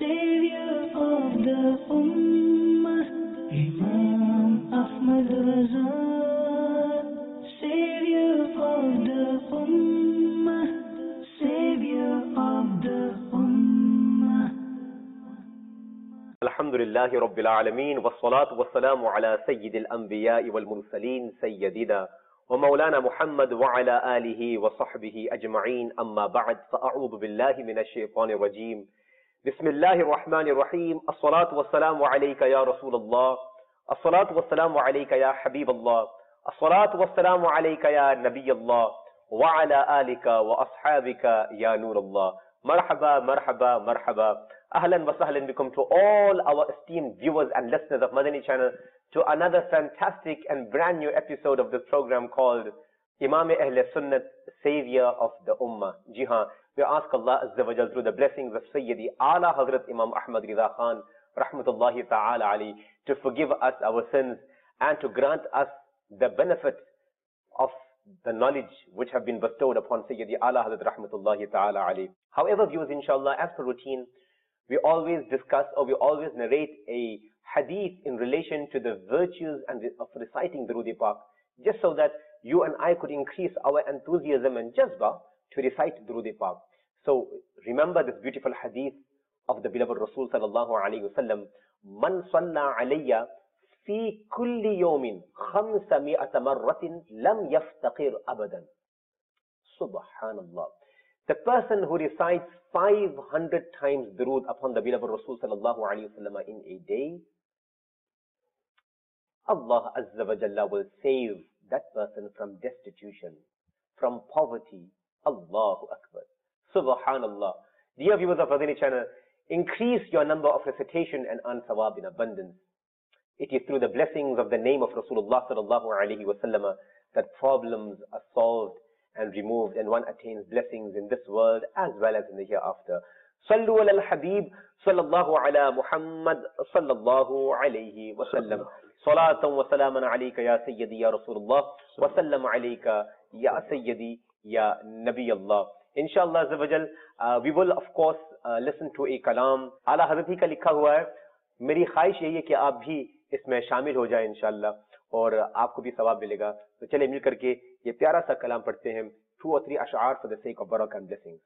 savior of the Ummah, Imam Ahmad Raza, savior of the Ummah, savior of the Ummah. Alhamdulillahi Rabbil Alameen, wassalatu wassalamu ala Sayyidil Anbiya'i wal Mursaleen, Sayyidina wa Mawlana Muhammad wa ala alihi wa sahbihi ajma'een, amma ba'd, fa'a'udhu billahi minash shaitanir rajeem. Bismillahir Rahmanir Rahim. As-salatu wassalamu alayka ya Rasulullah. As-salatu wassalamu alayka ya Habiballah. As-salatu wassalamu alayka ya Nabiyallah. Wa ala alika wa ashabika ya Nurullah. Marhaba, marhaba, marhaba. Ahlan wa sahlan bikum to all our esteemed viewers and listeners of Madani channel to another fantastic and brand new episode of this program called Imam Ahle Sunnat, Savior of the Ummah. Ji haan, we ask Allah Azza wa Jal through the blessings of Sayyidi Ala Hazrat Imam Ahmad Riza Khan Rahmatullahi Ta'ala Ali to forgive us our sins and to grant us the benefit of the knowledge which have been bestowed upon Sayyidi Ala Hazrat Rahmatullahi Ta'ala Ali. However, viewers, inshallah, as per routine, we always discuss or we always narrate a hadith in relation to the virtues of reciting Durood Pak, just so that you and I could increase our enthusiasm and jazba to recite Durood Pak. So remember this beautiful hadith of the beloved Rasul sallallahu alayhi wa sallam, Man salla alayya fi kulli yawmin 500 marratin lam yaftaqir abadan. Subhanallah. The person who recites 500 times durood upon the beloved Rasul sallallahu alayhi wa sallam in a day, Allah Azza wa Jalla will save that person from destitution, from poverty. Allahu Akbar. Subhanallah. Dear viewers of Madani channel, increase your number of recitation and earn thawab in abundance. It is through the blessings of the name of Rasulullah sallallahu alayhi wa sallam that problems are solved and removed, and one attains blessings in this world as well as in the hereafter. Sallu ala al-Habib sallallahu ala Muhammad sallallahu alayhi wa sallam. Salatan wa salaman alayka ya Sayyidi ya Rasulullah wa sallam alayka ya Sayyidi ya Nabi Allah. Inshallah Azza wa Jal, we will of course listen to a kalam. Ala Hazrat hi ka likha hua hai. Meri khwahish yahi hai ki aap bhi isme shamil ho jaye inshallah, اور آپ کو بھی ثواب ملے گا. تو چلے مل کر کے یہ پیارا سا کلام پڑھتے ہیں. 2 or 3 اشعار for the sake of barakah and blessings.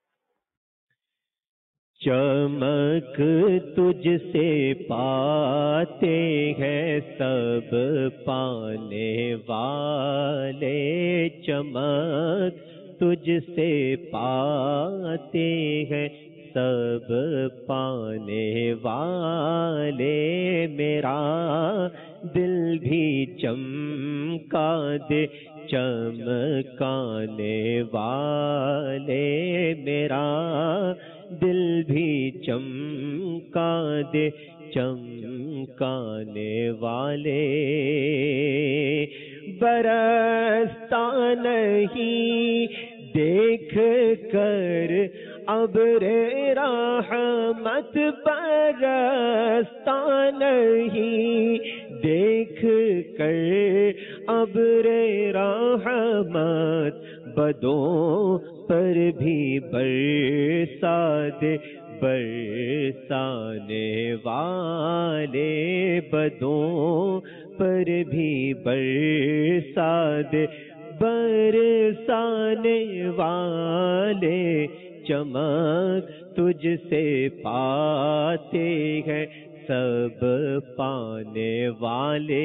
چمک تجھ سے پاتے ہیں سب پانے والے، چمک تجھ سے پاتے ہیں سب پانے والے، میرا دل بھی چمکا دے چمکانے والے، میرا دل بھی چمکا دے چمکانے والے. برستا نہیں دیکھ کر ابر رحمت، برستا نہیں دیکھ کر ابر رحمت، بدوں پر بھی برسا دے برسانے والے، بدوں پر بھی برسا دے برسانے والے. چمک تجھ سے پاتے ہیں سب پانے والے.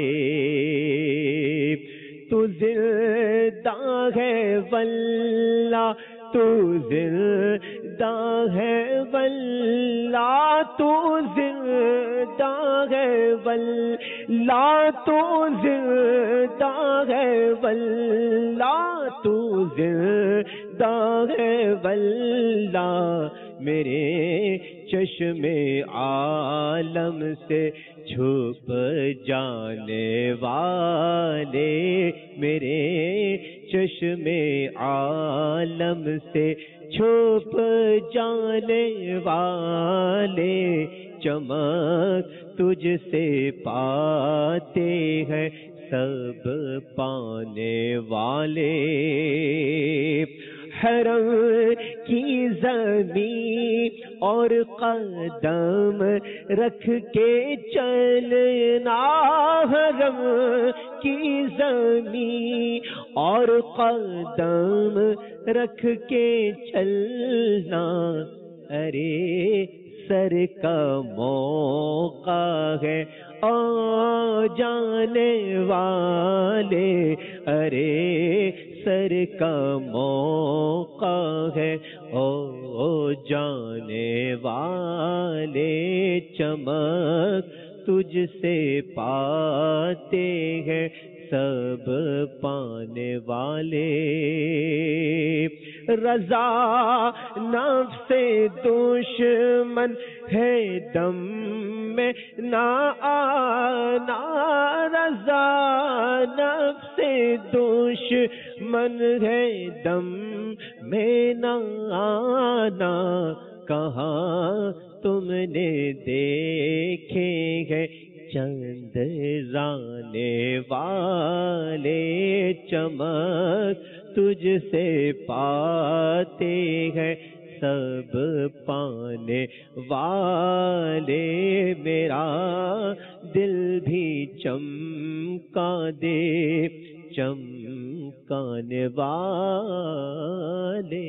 تو زندہ ہے واللہ، تو زندہ ہے واللہ، تو زندہ ہے واللہ، تو زندہ ہے واللہ، تو زندہ ہے واللہ. میرے چشم عالم سے چھپ جانے والے، میرے چشم عالم سے چھپ جانے والے. چمک تجھ سے پاتے ہیں سب پانے والے. حرم की ज़मीं और कदम रख के चलना, हरम की ज़मीं और कदम रख के चलना, अरे सर का मौका है आ जाने वाले, अरे सर का मौका है ओ जाने वाले, चमक तुझसे पाते हैं सब पाने वाले। रज़ा नफ्से दुश्मन है दम में ना आना, रज़ा नफ्से दुश्मन है दम में ना आना, कहाँ तुमने देखे हैं चंद्राने वाले, चमक तुझसे पाते हैं सब पाने वाले, मेरा दिल भी चमका दे चमकाने वाले।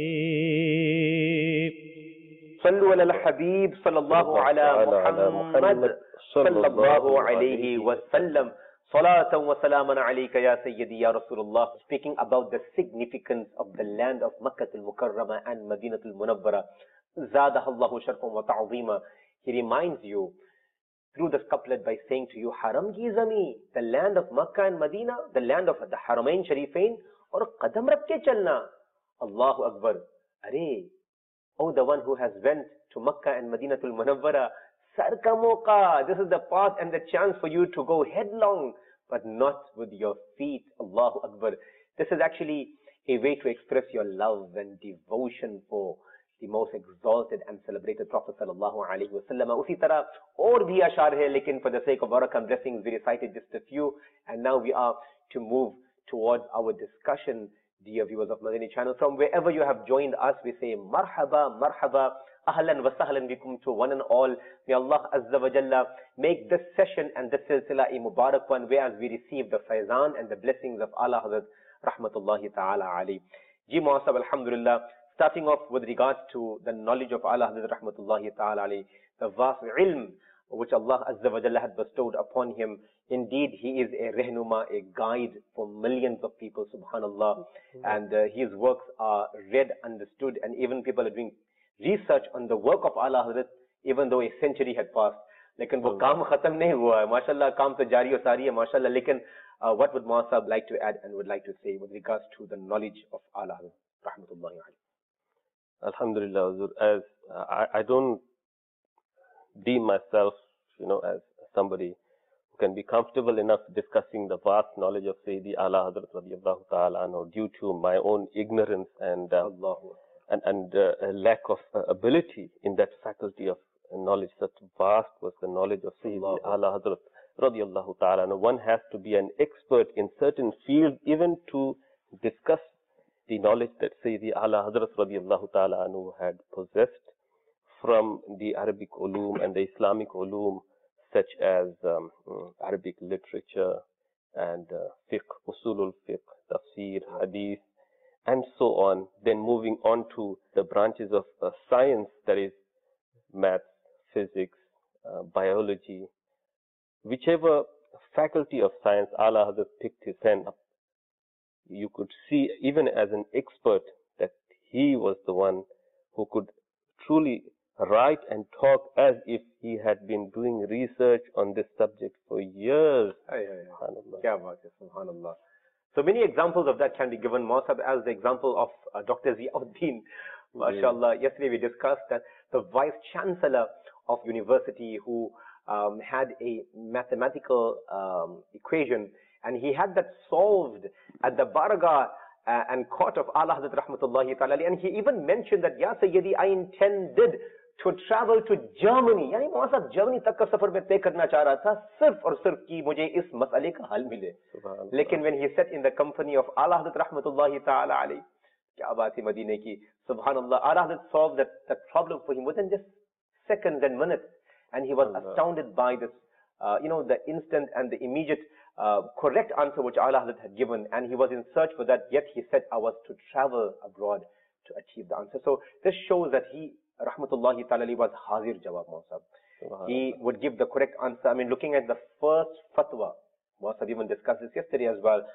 सल्लु अलल हबीब सल्लल्लाहु अला मुहम्मद सल्लल्लाहु अलैहि वसल्लम। Salatan wa salaman alayka ya Sayyidi ya Rasulullah. Speaking about the significance of the land of Makkah al-Mukarramah and Madinah al-Munawwara, Zadahallahu sharfan wa ta'zima. He reminds you through this couplet by saying to you, Haram ki zami, the land of Makkah and Medina, the land of the Haramain Sharifain, aur qadam rakh ke chalna. Allahu Akbar. Arey, oh the one who has went to Makkah and Madinah al-Munawwara, Sar ka mauqa, this is the path and the chance for you to go headlong, but not with your feet. Allahu Akbar. This is actually a way to express your love and devotion for the most exalted and celebrated Prophet sallallahu alaihi wasallam. Usi tarah aur bhi ashar hai, lekin for the sake of barakah and blessings, we recited just a few, and now we are to move towards our discussion. Dear viewers of Madani channel, from wherever you have joined us, we say marhaba, marhaba, ahlan wa sahlan bikum to one and all. May Allah Azza wa Jalla make this session and this silsila a mubarak one, whereas we receive the faizan and the blessings of Allah Hazrat rahmatullahi ta'ala alayhi. Ji Muasab, alhamdulillah, starting off with regards to the knowledge of Allah Hazrat rahmatullahi ta'ala alayhi, the vast ilm which Allah Azza wa Jalla had bestowed upon him. Indeed, he is a rehnuma, a guide for millions of people, subhanallah. And his works are read, understood, and even people are doing research on the work of Allah Hazrat, even though a century had passed. Lekin wo kaam khatam nahi hua hai. MashaAllah, kaam to jari ho sari hai, MashaAllah. Lekin what would Muasab like to add and would like to say with regards to the knowledge of Allah Hazrat, rahmatullahi alayhi? Alhamdulillah, Huzur, as I don't deem myself, as somebody who can be comfortable enough discussing the vast knowledge of Sayyidi Ala Hazrat radiyallahu ta'ala anhu, due to my own ignorance and a lack of ability in that faculty of knowledge. Such vast was the knowledge of Sayyidi Ala Hazrat radiyallahu ta'ala anhu. One has to be an expert in certain fields even to discuss the knowledge that Sayyidi Ala Hazrat radiyallahu ta'ala anhu had possessed from the Arabic ulum and the Islamic ulum, such as Arabic literature and fiqh, usulul fiqh, tafsir, hadith, and so on. Then moving on to the branches of science, that is maths, physics, biology. Whichever faculty of science Allah Hazrat picked his hand up, you could see even as an expert that he was the one who could truly write and talk as if he had been doing research on this subject for years. Subhanallah. Kya baat hai, subhanallah. So many examples of that can be given, Muasab, as the example of Dr. Ziauddin. MashaAllah. Yesterday we discussed that the Vice Chancellor of University who had a mathematical equation, and he had that solved at the Baragah and court of Allah Hazrat rahmatullahi ta'ala, and he even mentioned that, Ya Sayyidi, I intended to travel to Germany. Yani Muasab, Germany tak ka safar mein tay karna cha raha tha, sirf aur sirf ki mujhe is mas'ale ka hal mile. Lekin when he sat in the company of Allah Hazrat rahmatullahi ta'ala alayhi, Kya baat hai Madine ki. Subhanallah. Ala Hazrat solved that problem for him within just seconds and minutes. And he was astounded by this, the instant and the immediate correct answer which Ala Hazrat had given. And he was in search for that. Yet he said, I was to travel abroad to achieve the answer. So this shows that he, rahmatullahi ta'ala, was hazir jawab, Mawsab. He would give the correct answer. I mean, looking at the first fatwa, Mawsab even discussed this yesterday as well,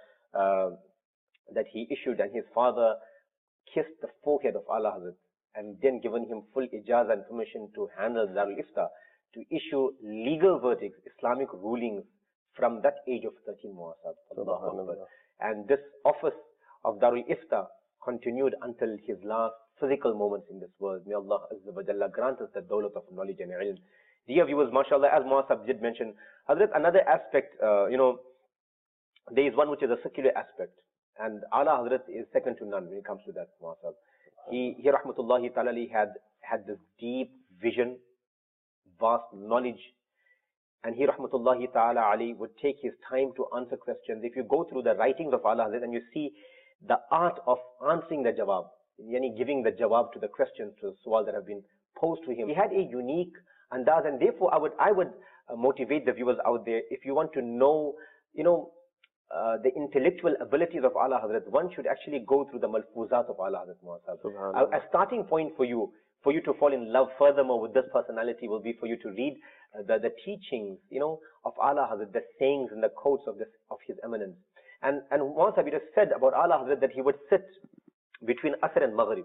that he issued, and his father kissed the forehead of Ala Hazrat and then given him full ijazah and permission to handle Darul Ifta, to issue legal verdicts, Islamic rulings from that age of 13, Mawsab. And this office of Darul Ifta continued until his last physical moments in this world. May Allah Azza wa Jalla grant us the dawlat of knowledge and ilm. Dear viewers, mashallah, as Mawsab did mention, Hazrat, another aspect, there is one which is a secular aspect. And Ala Hazrat is second to none when it comes to that, Mawsab. He rahmatullahi ta'ala, had this deep vision, vast knowledge, and he rahmatullahi ta'ala ali would take his time to answer questions. If you go through the writings of Ala Hazrat and you see the art of answering the jawab, yani giving the jawab to the questions, to the su'al that have been posed to him, he had a unique andaz, and therefore I would motivate the viewers out there, if you want to know, the intellectual abilities of Ala Hazrat, one should actually go through the malfuzat of Ala Hazrat Mawsab. A starting point for you to fall in love furthermore with this personality will be for you to read the teachings, of Ala Hazrat, the sayings and the quotes of his eminence. And Mawsab, it is said about Ala Hazrat that he would sit between Asr and Maghrib.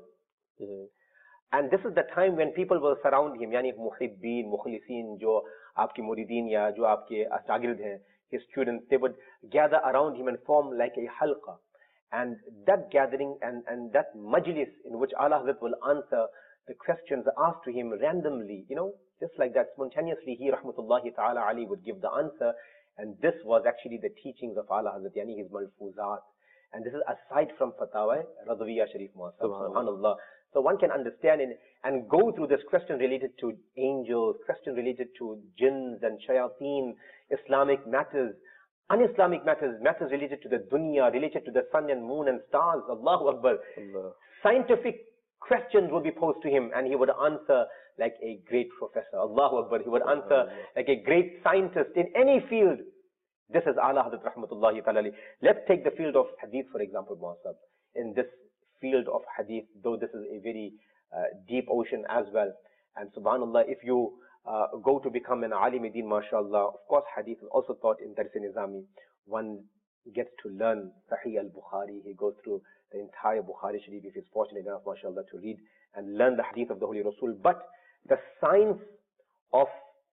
And this is the time when people will surround him, yani muhibbeen, mukhlisin, jo aapke murideen ya jo aapke shagird hain, his students, they would gather around him and form like a halqa. And that gathering and that majlis in which Ala Hazrat will answer the questions asked to him randomly, just like that, spontaneously, he rahmatullahi ta'ala ali would give the answer. And this was actually the teachings of Ala Hazrat, yani his malfuzat. And this is aside from Fatawa Radawiyya Sharif Mawsab. Subhanallah. So one can understand and go through this question related to angels, question related to jinns and shayateen, Islamic matters, un-Islamic matters, matters related to the dunya, related to the sun and moon and stars. Allahu Akbar. Allah. Scientific questions will be posed to him and he would answer like a great professor. Allahu Akbar. He would answer like a great scientist in any field. This is Ala Hazrat rahmatullahi ta'ala. Let's take the field of hadith, for example, Mawsab. In this field of hadith, though this is a very deep ocean as well. And subhanallah, if you go to become an alim-e-deen, mashallah, of course hadith is also taught in Dars-e-Nizami. One gets to learn Sahih al-Bukhari. He goes through the entire Bukhari Sharif if he's fortunate enough, mashallah, to read and learn the hadith of the Holy Rasul. But the science of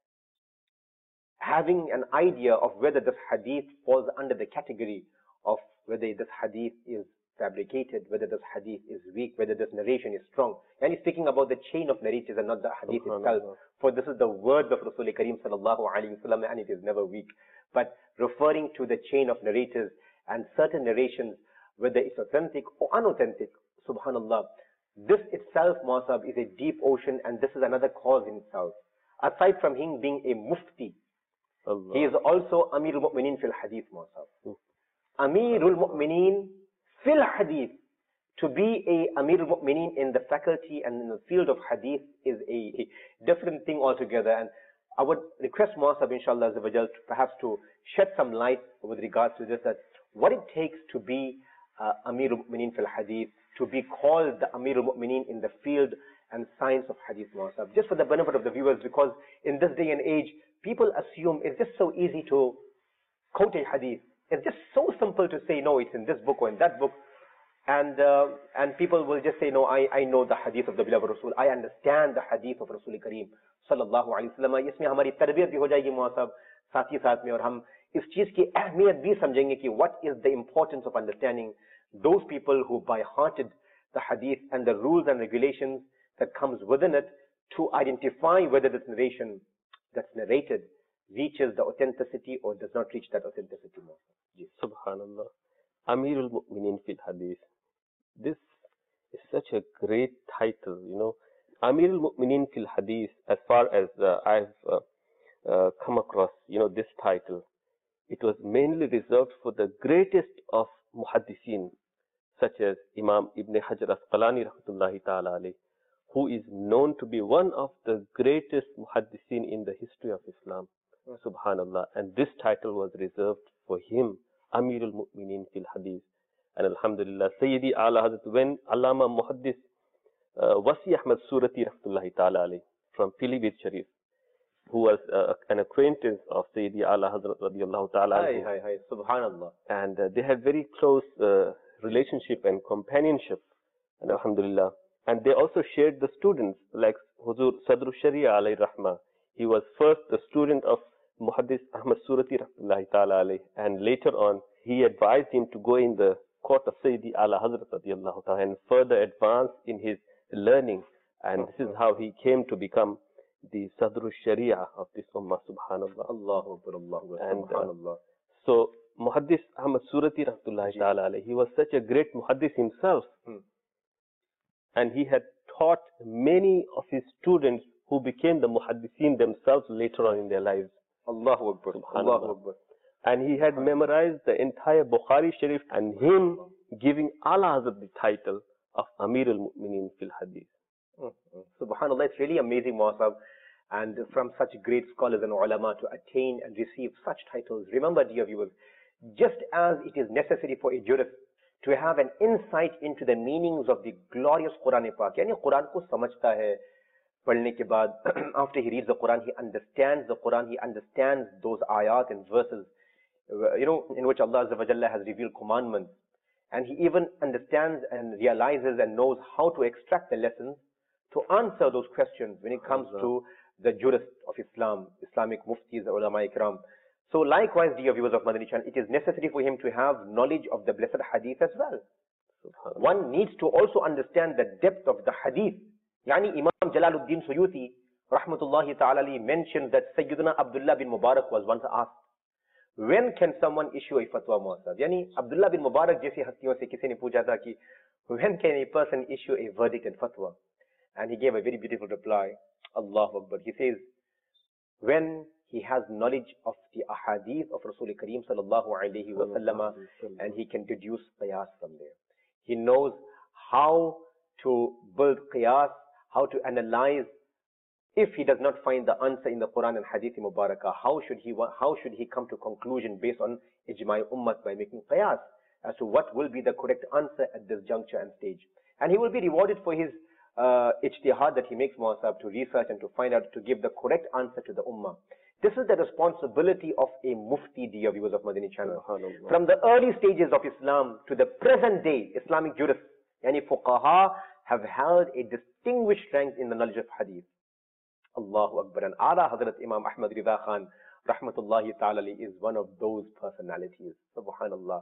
having an idea of whether this hadith falls under the category of whether this hadith is fabricated, whether this hadith is weak, whether this narration is strong. And he's speaking about the chain of narrators and not the hadith itself. For this is the words of Rasul Kareem sallallahu alayhi wa sallam, and it is never weak. But referring to the chain of narrators and certain narrations, whether it's authentic or unauthentic, subhanallah, this itself, Mawsab, is a deep ocean, and this is another cause in itself. Aside from him being a mufti, Allah, he is also Amirul Mu'mineen fil Hadith, Mawsab. Amirul Mu'mineen fil Hadith. To be a Amirul Mu'mineen in the faculty and in the field of Hadith is a different thing altogether. And I would request Mawsab, inshallah, perhaps to shed some light with regards to this, that what it takes to be Amirul Mu'mineen fil Hadith, to be called the Amirul Mu'mineen in the field and science of Hadith, Mawsab. Just for the benefit of the viewers, because in this day and age, people assume it's just so easy to quote a hadith. It's just so simple to say, no, it's in this book or in that book. And people will just say, no, I know the hadith of the beloved Rasul. I understand the hadith of Rasul Kareem sallallahu alayhi wa sallam. इसमें हमारी तरबियत भी हो जाएगी मौसम साथ ही साथ में, और हम इस चीज की अहमियत भी समझेंगे कि what is the importance of understanding those people who by hearted the hadith and the rules and regulations that comes within it, to identify whether this narration that's narrated reaches the authenticity or does not reach that authenticity. Subhanallah. Amirul Mu'mineen fil Hadith. This is such a great title, Amirul Mu'mineen fil Hadith, as far as I've come across, this title, it was mainly reserved for the greatest of muhaddithin, such as Imam Ibn Hajar Asqalani rahmatullahi ta'ala alayh, who is known to be one of the greatest muhaddithin in the history of Islam. Subhanallah. And this title was reserved for him, Amirul Mu'mineen fil Hadith. And Alhamdulillah, Sayyidi Ala Hazrat, when Allama Muhaddis Wasi Ahmad Surati rahmatullahi ta'ala alayh from Pilibhit Sharif, who was an acquaintance of Sayyidi Ala Hazrat radiyallahu ta'ala anhu. Hi, Subhanallah. And they had very close relationship and companionship, and Alhamdulillah. And they also shared the students, like Huzur Sadru Sharia alayhi rahmah. He was first the student of Muhaddis Ahmad Surati rahmatullahi ta'ala alayh, and later on he advised him to go in the court of Sayyidi Ala Hazrat radiyallahu ta'ala and further advance in his learning. And this is how he came to become the Sadru Sharia of this Ummah, subhanallah. Allahu Akbar, Allahu Akbar, And, Subhanallah. So Muhaddis Ahmad Surati rahmatullahi ta'ala alayh, he was such a great Muhaddis himself. And he had taught many of his students who became the Muhaddithin themselves later on in their lives. Allahu Akbar, Allahu Akbar. And he had memorized the entire Bukhari Sharif, and him giving Ala Hazrat the title of Amir al-Mu'mineen fil Hadith. Subhanallah, it's really amazing, Muasab. And from such great scholars and ulama to attain and receive such titles. Remember, dear viewers, just as it is necessary for a jurist to have an insight into the meanings of the glorious Quran Pak. Yani Quran ko samajhta hai, padhne ke baad, after he reads the Quran, he understands the Quran, he understands those ayat and verses, in which Allah Azza wa Jalla has revealed commandments. And he even understands and realizes and knows how to extract the lessons to answer those questions when it comes to the jurists of Islam, Islamic muftis, ulama ikram. So likewise, dear viewers of Madani Channel, it is necessary for him to have knowledge of the blessed hadith as well. One needs to also understand the depth of the hadith. Yani Imam Jalaluddin Suyuti, rahmatullahi ta'ala, mentions that Sayyidina Abdullah bin Mubarak was once asked, when can someone issue a fatwa, Muasab? Yani Abdullah bin Mubarak jaisi hastiyon se kisi ne pucha tha ki, when can a person issue a verdict and fatwa? And he gave a very beautiful reply. Allahu Akbar. He says, when he has knowledge of the ahadith of Rasul Kareem sallallahu alayhi wa sallam, and he can deduce qiyas from there. He knows how to build qiyas, how to analyze. If he does not find the answer in the Quran and Hadith Mubarakah, how should he come to conclusion based on ijma'i ummat by making qiyas as to what will be the correct answer at this juncture and stage. And he will be rewarded for his ijtihad that he makes, Muasab, to research and to find out, to give the correct answer to the ummah. This is the responsibility of a mufti, dear viewers of Madani Channel. From the early stages of Islam to the present day, Islamic jurists, yani fuqaha, have held a distinguished rank in the knowledge of hadith. Allahu Akbar. And Ala Hazrat Imam Ahmad Rida Khan, rahmatullahi ta'ala, is one of those personalities. Subhanallah.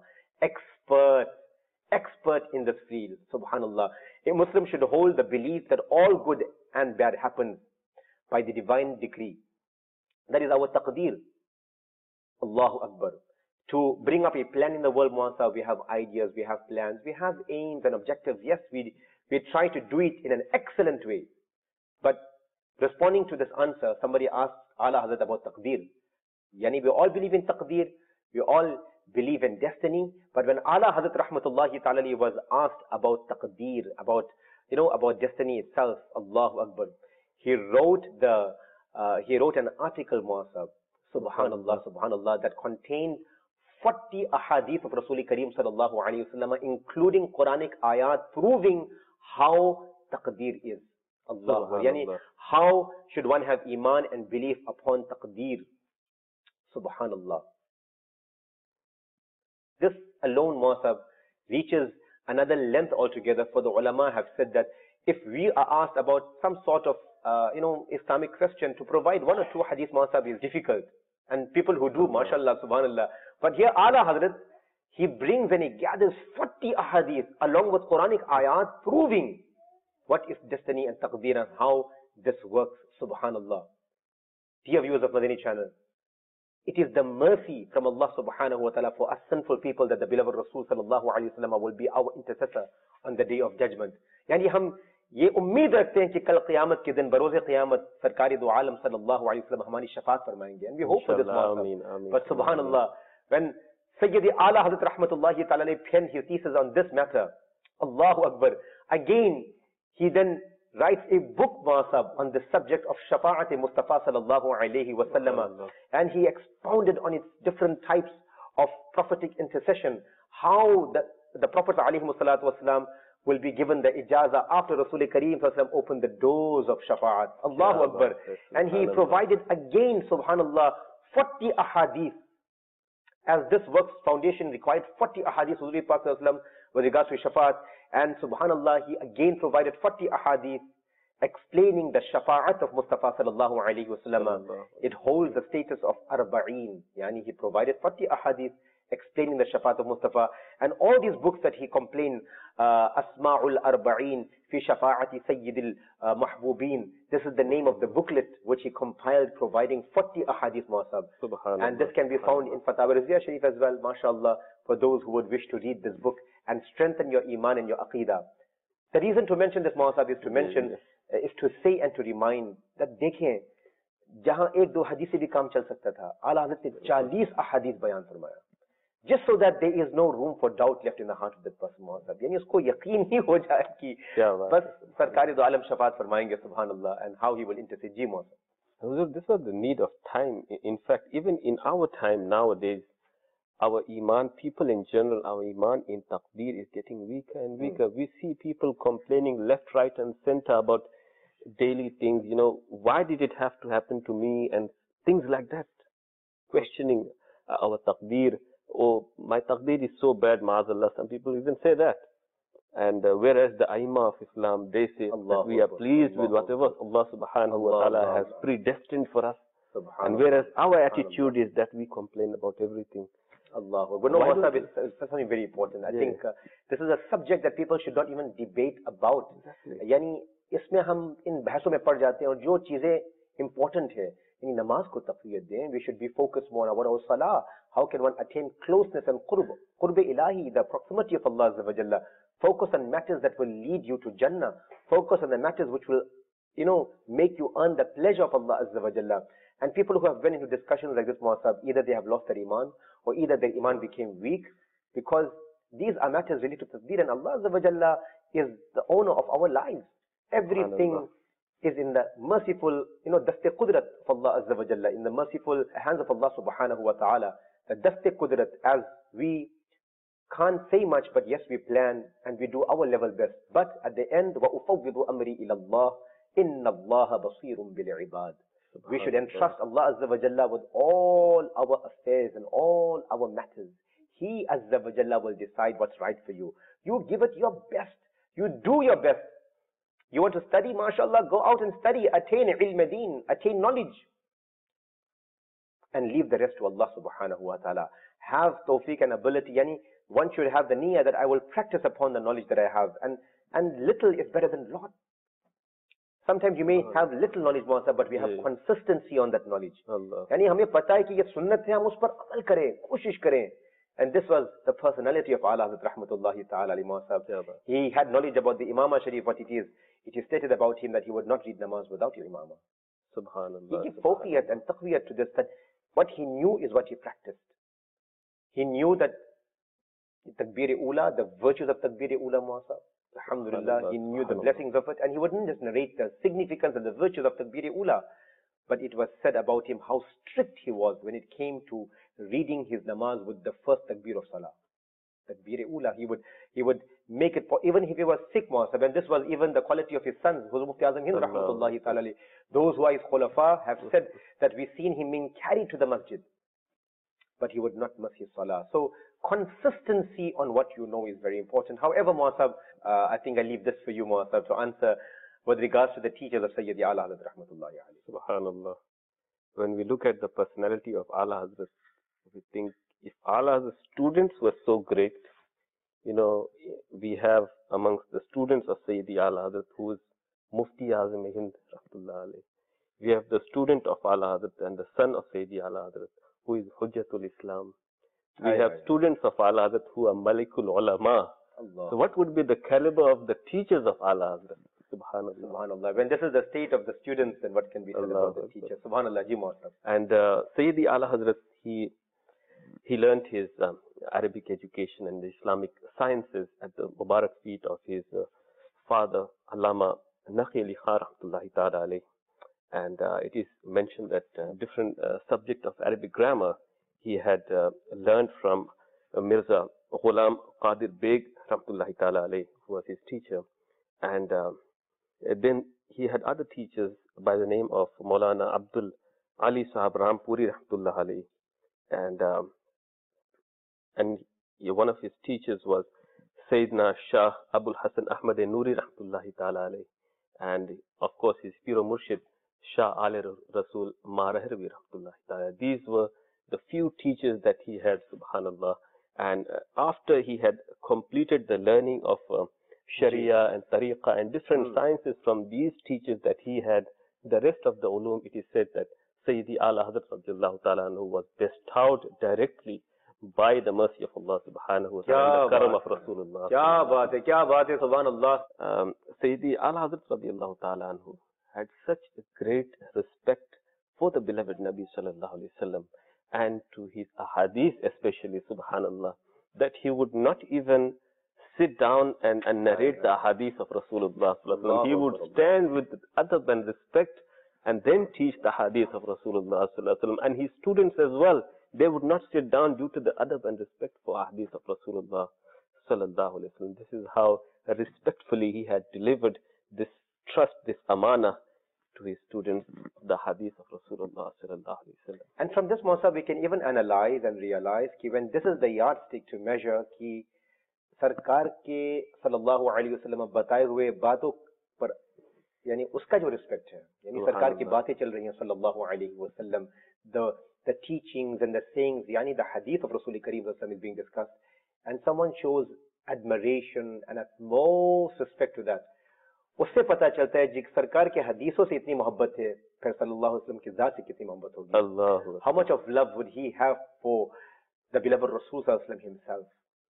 Expert in this field. Subhanallah. A Muslim should hold the belief that all good and bad happens by the divine decree. That is our taqdeer. Allahu Akbar. To bring up a plan in the world, Muasa, we have ideas, we have plans, we have aims and objectives. Yes, we try to do it in an excellent way. But responding to this answer, somebody asked Ala Hazrat about taqdeer. Yani we all believe in taqdeer, we all believe in destiny, but when Ala Hazrat rahmatullahi ta'ala was asked about taqdeer, about destiny itself, Allahu Akbar, he wrote an article, Muasab, subhanallah, that contained 40 ahadith of Rasul Kareem sallallahu alayhi wa sallam, including Quranic ayat proving how taqdeer is. Allah, yani how should one have iman and belief upon taqdeer? Subhanallah. This alone, Muasab, reaches another length altogether, for the ulama have said that if we are asked about some sort of Islamic question, to provide one or two hadith, Muasab, is difficult. And people who do, mashallah, subhanallah. But here, Ala Hazrat, he brings and he gathers 40 ahadith along with Quranic ayat proving what is destiny and taqdeer and how this works, subhanallah. Dear viewers of Madani Channel, it is the mercy from Allah subhanahu wa ta'ala for us sinful people that the beloved Rasul sallallahu alayhi wa sallam will be our intercessor on the day of judgment. Yani hum ye ummeed rakhte hain ki kal qiyamat ke din, baroze qiyamat, sarkari do alam sallallahu alayhi wa sallam hamari shafaat farmayenge. And we hope for this, but subhanallah, when Sayyidi Ala Hazrat rahmatullahi ta'ala penned his thesis on this matter, Allahu Akbar. Again, he then writes a book, Masab, on the subject of Shafa'at Mustafa sallallahu alayhi wa sallam. And he expounded on its different types of prophetic intercession, how the Prophet alayhi salatu wasalam will be given the ijaza after Rasul Kareem opened the doors of Shafa'at. Allahu Akbar. And he provided again, subhanallah, 40 ahadith. As this work's foundation required 40 ahadith with regards to Shafa'at. And subhanallah, he again provided 40 ahadith explaining the Shafa'at of Mustafa sallallahu alayhi wasallam. It holds the status of Arba'een. Yani he provided 40 ahadith explaining the Shafa'at of Mustafa. And all these books that he complained, Asma'ul Arba'een fi Shafa'ati Sayyidil Mahbubeen. This is the name of the booklet which he compiled providing 40 ahadith, Masab. And this can be found in Fatawa Riziyah Sharif as well, mashallah, for those who would wish to read this book and strengthen your iman and your aqidah. The reason to mention this, Masab, is to mention, is to say and to remind that dekhen, jahan ek do hadith se bhi kaam chal sakta tha, Ala Hazrat ne 40 ahadith bayan farmaya. Just so that there is no room for doubt left in the heart of that person, Muhammad. Yani usko yaqeen hi ho jaye ki bas Sarkari do alam shafaat farmayenge, subhanallah, and how he will intercede. Ji, Muhammad. This was the need of time. In fact, even in our time nowadays, our iman, people in general, our iman in taqdeer is getting weaker and weaker. We see people complaining left, right, and center about daily things. You know, why did it have to happen to me? And things like that. Questioning our taqdeer. Oh, my taqdeer is so bad, ma'azallah. Some people even say that. And whereas the Aimma of Islam, they say that we are pleased with whatever Allah subhanahu wa ta'ala has predestined for us. And whereas our attitude is that we complain about everything. Allah. But no, Masab, it's something very important. I think this is a subject that people should not even debate about. Yani, isme hum in bahasson mein pad jate hain, aur jo cheezein important hai, yani namaz ko taqwiyat dein. We should be focused more on what our salah. How can one attain closeness and qurb ilahi, the proximity of Allah Azza wa Jalla. Focus on matters that will lead you to Jannah. Focus on the matters which will, make you earn the pleasure of Allah Azza wa Jalla. And people who have went into discussions like this, Muasab, either they have lost their iman, or either their iman became weak, because these are matters related to taqdeer, and Allah Azza wa Jalla is the owner of our lives. Everything is in the merciful, daste qudrat of Allah Azza wa Jalla, in the merciful hands of Allah subhanahu wa ta'ala. The daste qudrat, as we can't say much, but yes, we plan and we do our level best. But at the end, وَأُفَوِّضُ أَمْرِي إِلَى اللَّهِ إِنَّ اللَّهَ بَصِيرٌ بِالْعِبَادِ. We should entrust Allah Azza wa Jalla with all our affairs and all our matters. He Azza wa Jalla will decide what's right for you. You give it your best. You do your best. You want to study, mashallah, go out and study, attain ilm deen, attain knowledge. And leave the rest to Allah subhanahu wa ta'ala. Have tawfiq and ability. Yani, one should have the niyyah that I will practice upon the knowledge that I have. And little is better than lot. Sometimes you may have little knowledge, but we have consistency on that knowledge. Yani hame pata hai ki ye sunnat hai, hum us par amal kare, koshish kare. And this was the personality of Ala Hazrat Rahmatullahi Ta'ala Ali Muasab. He had knowledge about the Imama Sharif, what it is. It is stated about him that he would not read namaz without your Imama. Subhanallah. He gave fawqiyat and taqwiyat to this, that what he knew is what he practiced. He knew that Takbir Ula, the virtues of Takbir Ula Muasab. Alhamdulillah, he knew the blessings of it, and he wouldn't just narrate the significance and the virtues of Takbir Ula, but it was said about him how strict he was when it came to reading his namaz with the first Takbir of Salah. Takbir Ula, he would make it, even if he was sick, Muasab, and this was even the quality of his sons, Huzur Mufti Azam Hind Rahmatullahi Ta'ala. Those who are his khulafa have said that we've seen him being carried to the masjid, but he would not miss his salah. So consistency on what you know is very important. However, Muasab, I think I leave this for you, Muasab, to answer with regards to the teachers of Sayyidi Ala Hazrat Rahmatullahi alayhi. Subhanallah. When we look at the personality of Ala Hazrat, we think if Ala Hazrat's students were so great, we have amongst the students of Sayyidi Ala Hazrat who is Mufti Azam Hind Rahmatullah alayhi. We have the student of Ala Hazrat and the son of Sayyidi Ala Hazrat who is Hujjatul Islam. We have students of Ala Hazrat who are Malikul Ulama. So what would be the caliber of the teachers of Ala Hazrat? Subhanallah. Subhanallah. When this is the state of the students, then what can be said about the teachers? Subhanallah. Ji Muasab. And Sayyidi Ala Hazrat, he learned his Arabic education and the Islamic sciences at the Mubarak feet of his father, Allama Naqi Ali Khan rahmatullahi ta'ala alayh. And it is mentioned that different subject of Arabic grammar he had learned from Mirza Ghulam Qadir Beg rahmatullahi ta'ala alayh, who was his teacher. And then he had other teachers by the name of Maulana Abdul Ali Sahab Rampuri rahmatullah alayh. And one of his teachers was Sayyidina Shah Abul Hasan Ahmad Noori rahmatullahi ta'ala alayh. And of course his Piro Murshid Shah Ali Rasul Marahirvi rahmatullahi ta'ala. These were the few teachers that he had, subhanallah. And after he had completed the learning of Sharia and Tariqah and different sciences from these teachers that he had, the rest of the ulum, it is said that Sayyidi Ala Hazrat Radiallahu Ta'ala anhu was bestowed directly by the mercy of Allah subhanahu wa ta'ala, the karam of Rasulullah. Kya baat hai, subhanallah. Sayyidi Ala Hazrat Radiallahu Ta'ala anhu had such a great respect for the beloved Nabi sallallahu alayhi wasallam and to his ahadith especially, subhanallah, that he would not even sit down and narrate the ahadith of Rasulullah sallallahu alayhi wasallam. He would stand with adab and respect and then teach the hadith of Rasulullah sallallahu alayhi wasallam. And his students as well, they would not sit down due to the adab and respect for hadith of Rasulullah sallallahu alayhi wasallam. This is how respectfully he had delivered this trust, this amana to his students, the hadith of Rasulullah sallallahu alayhi wasallam. And from this, Mausa, we can even analyze and realize that when this is the yardstick to measure कि सरकार के सल्लल्लाहु अलैहि वसल्लम बताए हुए बातों पर यानी उसका जो रिस्पेक्ट है, यानी सरकार की बातें चल रही हैं सल्लल्लाहु अलैहि वसल्लम, the teachings and the sayings, यानी the hadith of Rasul Kareem is being discussed, and someone shows admiration and utmost respect to that, उससे पता चलता है कि सरकार के हदीसों से इतनी मोहब्बत है, फिर सल्लल्लाहु अलैहि वसल्लम की जात से कितनी मोहब्बत होगी. How much of love would he have for the beloved Rasul sallallahu alaihi wasallam himself?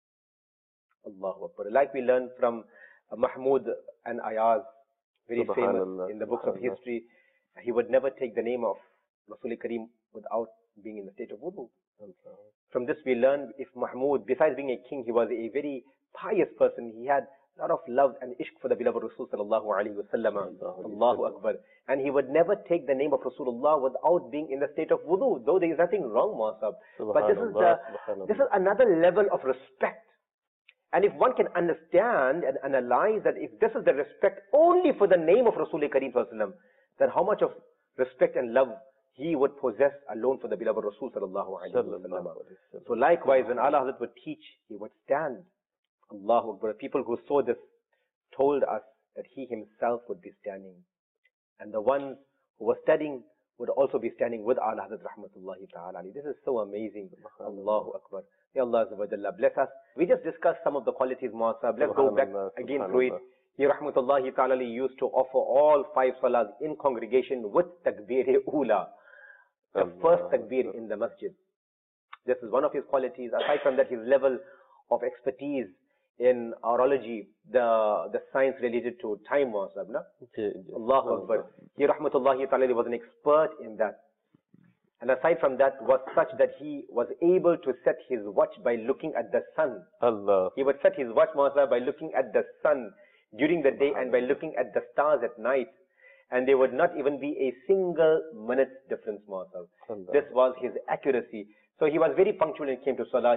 Allahu Akbar. Like we learn from Mahmud and Ayaz, very famous in the books of history, he would never take the name of Rasul Kareem without being in the state of wudu. From this we learn, if Mahmud, besides being a king, he was a very pious person, he had a lot of love and ishq for the beloved Rasul sallallahu alaihi wasallam. Allahu Akbar. And he would never take the name of Rasulullah without being in the state of wudu, though there is nothing wrong, Maasab. But this is another level of respect. And if one can understand and analyze that if this is the respect only for the name of Rasul Kareem sallallahu alaihi wasallam, then how much of respect and love he would possess alone for the beloved Rasul sallallahu alaihi wasallam. So likewise, when Allah Hazrat would teach, he would stand. Allahu Akbar. People who saw this told us that he himself would be standing. And the ones who were studying would also be standing with Allah Hazrat rahmatullahi ta'ala. This is so amazing. Allahu Akbar. May Allah bless us. We just discussed some of the qualities, Mu'asab. Let's go back again through it. He rahmatullahi ta'ala used to offer all 5 salahs in congregation with takbir-e-ula. The first takbir in the masjid. This is one of his qualities. Aside from that, his level of expertise in horology, the science related to time, Mu'asab. Allahu Akbar. He rahmatullahi ta'ala was an expert in that. And aside from that was such that he was able to set his watch by looking at the sun. He would set his watch, Mu'asab, by looking at the sun during the day and by looking at the stars at night. And there would not even be a single minute's difference, Mu'asab. This was his accuracy. So he was very punctual when it came to salah.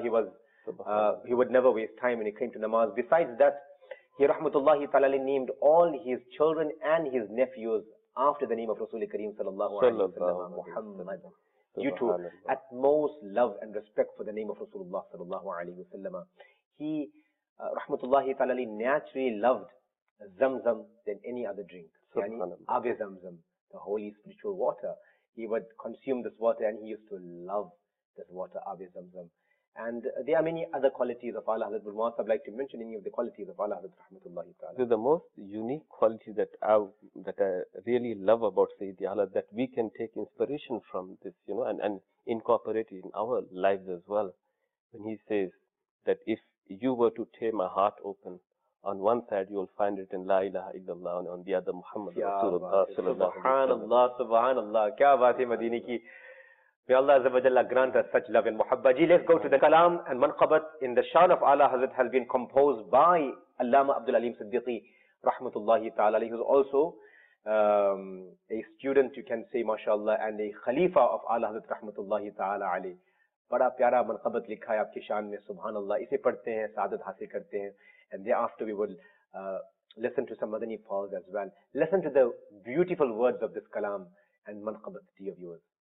He would never waste time when it came to namaz. Besides that, he rahmatullahi ta'ala named all his children and his nephews after the name of Rasul Kareem sallallahu alaihi wasallam, Muhammad, due to utmost love and respect for the name of Rasulullah sallallahu alaihi wasallam. He rahmatullahi ta'ala naturally loved Zamzam than any other drink. Yani Abe Zamzam, the holy spiritual water. He would consume this water and he used to love this water, Abe Zamzam. And there are many other qualities of Allah Hazrat. But I'd like to mention any of the qualities of Allah Hazrat rahmatullahi ta'ala. The most unique quality that I really love about Sayyidi Allah, that we can take inspiration from this, and incorporate it in our lives as well. When he says that if you were to tear my heart open, on one side you will find it in La ilaha illallah, and on the other Muhammad Rasulullah sallallahu alaihi wasallam. Subhanallah, Subhanallah. Kya baat hai Madini ki. May Allah Azza wa Jalla grant us such love and muhabba. Ji, let's go to the kalam and manqabat in the shan of Ala Hazrat has been composed by Allama Abdul Alim Siddiqui rahmatullahi ta'ala. He was also a student, you can say, mashallah, and a khalifa of Ala Hazrat rahmatullahi ta'ala alayhi. بڑا پیارا منقبت لکھا ہے آپ کی شان میں, سبحان اللہ. اسے پڑھتے ہیں, سعادت حاصل کرتے ہیں. And thereafter we will listen to some Madani falls as well. Listen to the beautiful words of this kalam and manqabat, dear viewers.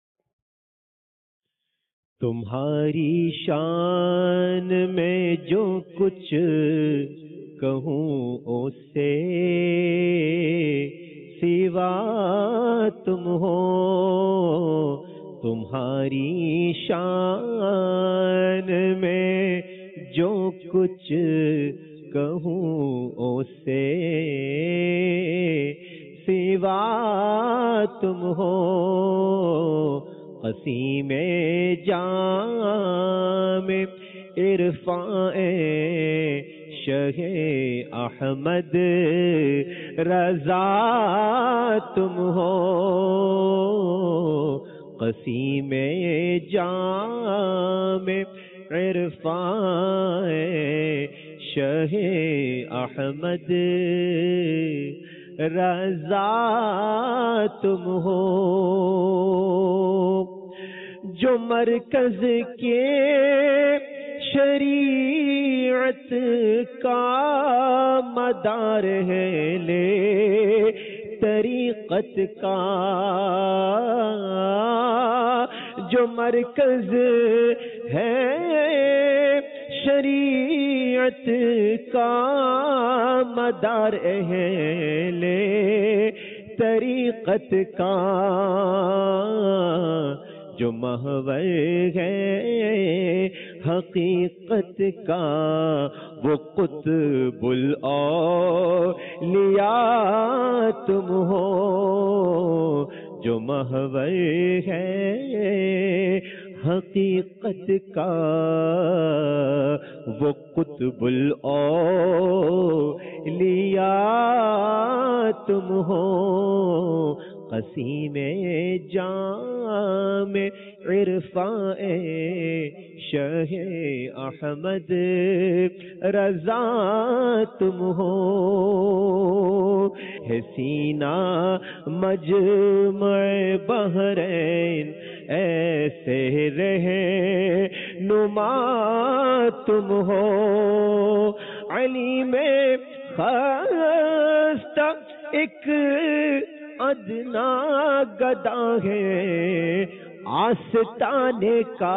تمہاری شان میں جو کچھ کہوں اس سے سوا تم ہو, تمہاری شان میں جو کچھ کہوں اس سے سوا تم ہو, قسیم جام عرفان شہ احمد رضا تم ہو, قسیم جام عرفان شہ احمد رضا تم ہو, جو مرکز کے شریعت کا مدار ہے لے طریقت کا, جو مرکز ہے شریعت کا مدار اہل طریقت کا, جو محور ہے حقیقت کا وہ قطب الاولیاء تم ہو, جو محور ہے حقیقت کا وہ قطب الاولیاء تم ہو, قسیم جام عرفان شہ احمد رضا تم ہو, ہے سینہ مجمع بحرین ایسے رہے نما تم ہو, علیم خستہ ایک ادنا گدا ہے آستانے کا,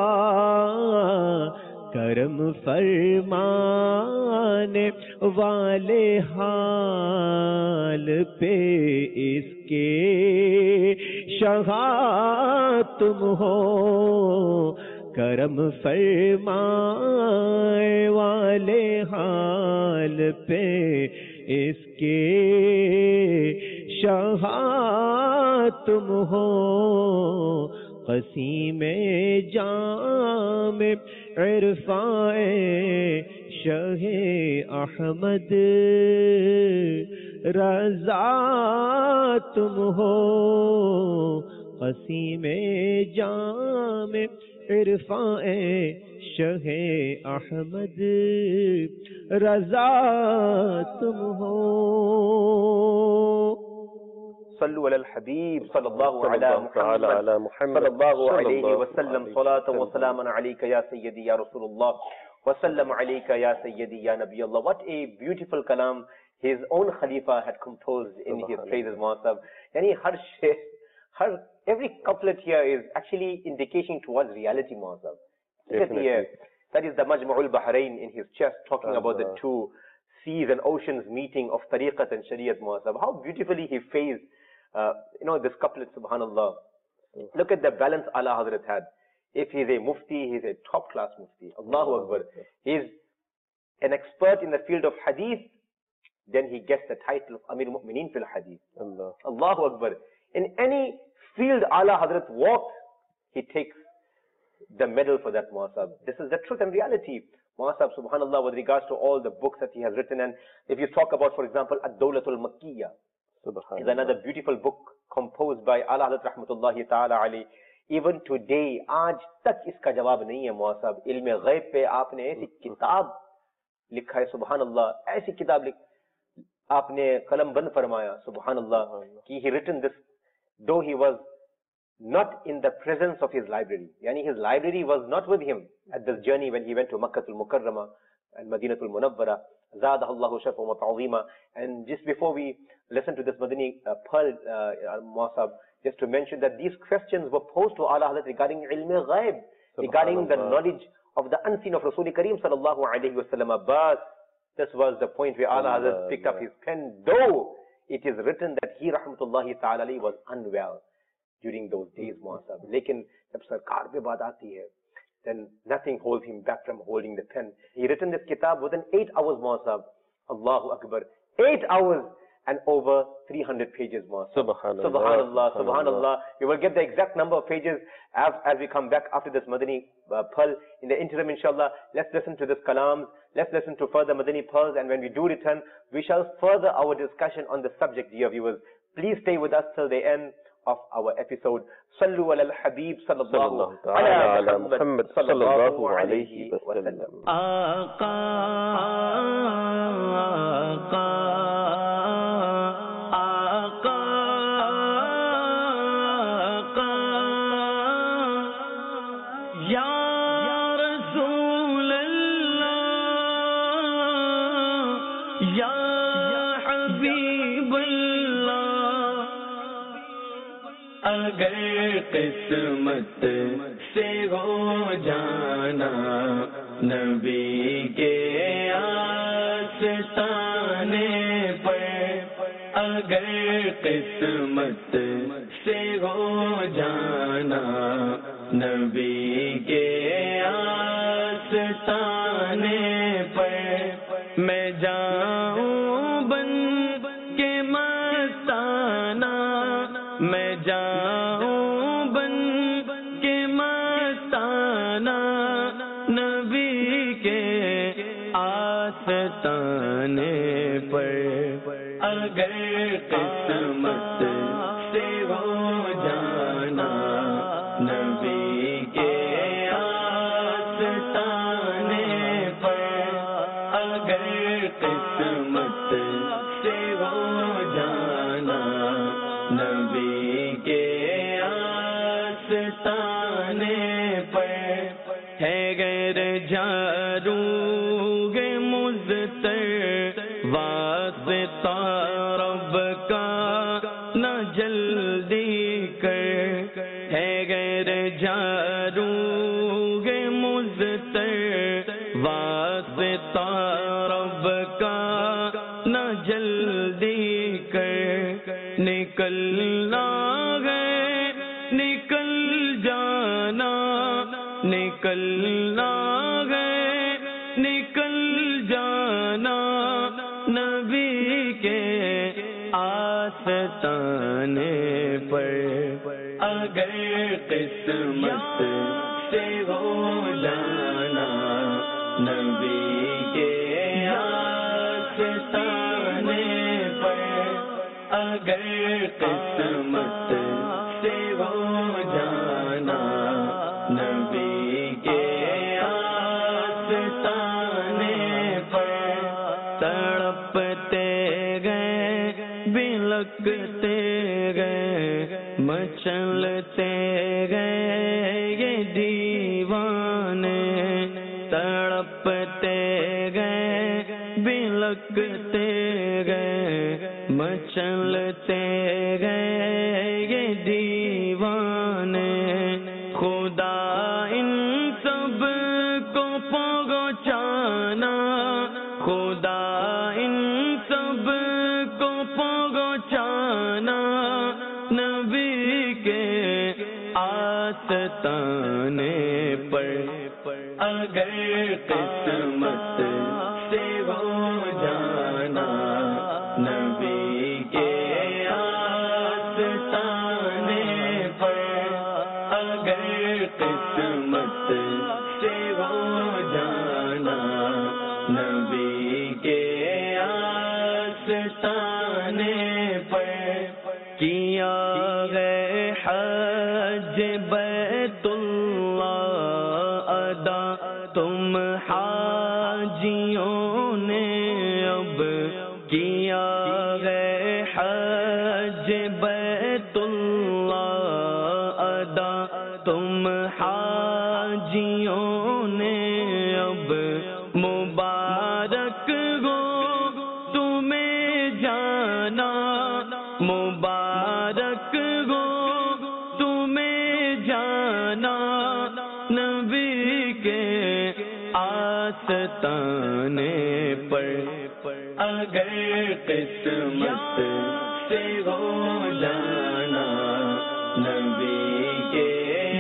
کرم فرمانے والے حال پہ اس کے شہا تم ہو, کرم فرمانے والے حال پہ اس کے شہا تم ہو, قسیم جام عرفان شہ احمد رضا تم ہو, قسیم جام عرفان شہ احمد رضا تم ہو. صلوا علی الحبیب صلی اللہ علی محمد صلی اللہ علیہ وسلم, صلاۃ و سلام علیک یا سیدی یا رسول اللہ وسلم علیک یا سیدی یا نبی اللہ. What a beautiful kalam his own Khalifa had composed in his praises, Mu'asab. Yani every couplet here is actually indication towards reality, Mu'asab. That is the Majmu'ul Bahrain in his chest, talking about the two seas and oceans meeting of Tariqat and Shariat, Mu'asab. How beautifully he phrased this couplet, subhanallah. Look at the balance Ala Hazrat had. If he's a mufti, he's a top class mufti. Allahu Akbar. He's an expert in the field of hadith, then he gets the title of Amir Mu'mineen fil hadith. Allahu Akbar. In any field Ala Hazrat walked, he takes the medal for that, Mu'asab. This is the truth and reality, Mu'asab, subhanallah, with regards to all the books that he has written. And if you talk about, for example, Ad-Dawlatul Makkiyah, is another beautiful book composed by Ala Hazrat rahmatullahi ta'ala ali. Even today آج تک اس کا جواب نہیں ہے مولانا صاحب. علم غیب پہ آپ نے ایسی کتاب لکھا ہے, سبحان اللہ, ایسی کتاب آپ نے قلم بند فرمایا, سبحان اللہ, کہ he written this though he was not in the presence of his library. Yani his library was not with him at this journey when he went to Makkah al-Mukarramah and Madinatul Munawwara. Zadahu Allahu sharafan wa ta'zima. And just before we listen to this Madani pearl, Muasab, just to mention that these questions were posed to Ala Hazrat regarding ilm ghaib, regarding the knowledge of the unseen of Rasul Kareem sallallahu alayhi wa sallam. But this was the point where Ala Hazrat picked up his pen, though it is written that he rahmatullahi ta'ala alayhi was unwell during those days, Muasab. Lekin jab sarkar pe baat aati hai, then nothing holds him back from holding the pen. He written this kitab within 8 hours, Muasab. Allahu Akbar. 8 hours and over 300 pages, Muasab. Subhanallah. Subhanallah. Subhanallah. You will get the exact number of pages as we come back after this Madani Pearl. In the interim, inshallah, let's listen to this Kalams. Let's listen to further Madani Pearls. And when we do return, we shall further our discussion on the subject, dear viewers. Please stay with us till the end of our episode. Sallu ala al-Habib sallallahu ala Muhammad sallallahu alayhi wa sallam. Aaqa, aaqa, aaqa, aaqa, ya Rasool Allah, ya Habib Allah. اگر قسمت سے ہو جانا نبی کے آستانے پر, اگر قسمت سے ہو جانا نبی کے آستانے پر, میں جاؤں بن کے مستانہ, میں جاؤں بن کے مستانہ نبی کے آستانے پر, اگر قسمت سے ہو جانا نبی کے آستانے پر, اگر قسمت سے ہو جانا نبی کے آستانے پر, ہے غیر جاروگ مزتر واسطہ رب کا نہ جلدی کر, ہے غیر جاروگ مزتر واسطہ رب کا نہ جلدی کر, نکلنا ہے نکل جانا, نکلنا ہے نکل جانا نبی کے آستانے پر, اگر قسمت سے ہو جانا نبی کے آستانے پر, اگر قسمت سے ہو جانا نبی کے آستانے پر, تڑپتے گئے بلکتے گئے مچلتے گئے یہ دیوانے, تڑپتے گئے بلکتے گئے مچلتے گئے یہ دیوانے, خدا ان سب کو پہنچانا, خدا ان سب کو پہنچانا نبی کے آستانے پر, اگر قسمت سے ہو جانا نبی کے آستانے پر, اگر قسمت سے ہو جانا نبی کے آستانے پر, کیا ہے حج تم حاجیوں نے اب مبارک ہو تمہیں جانا، مبارک ہو تمہیں جانا، نبی کے آستانے پر اگر قسمت سے ہو جانا، نبی کے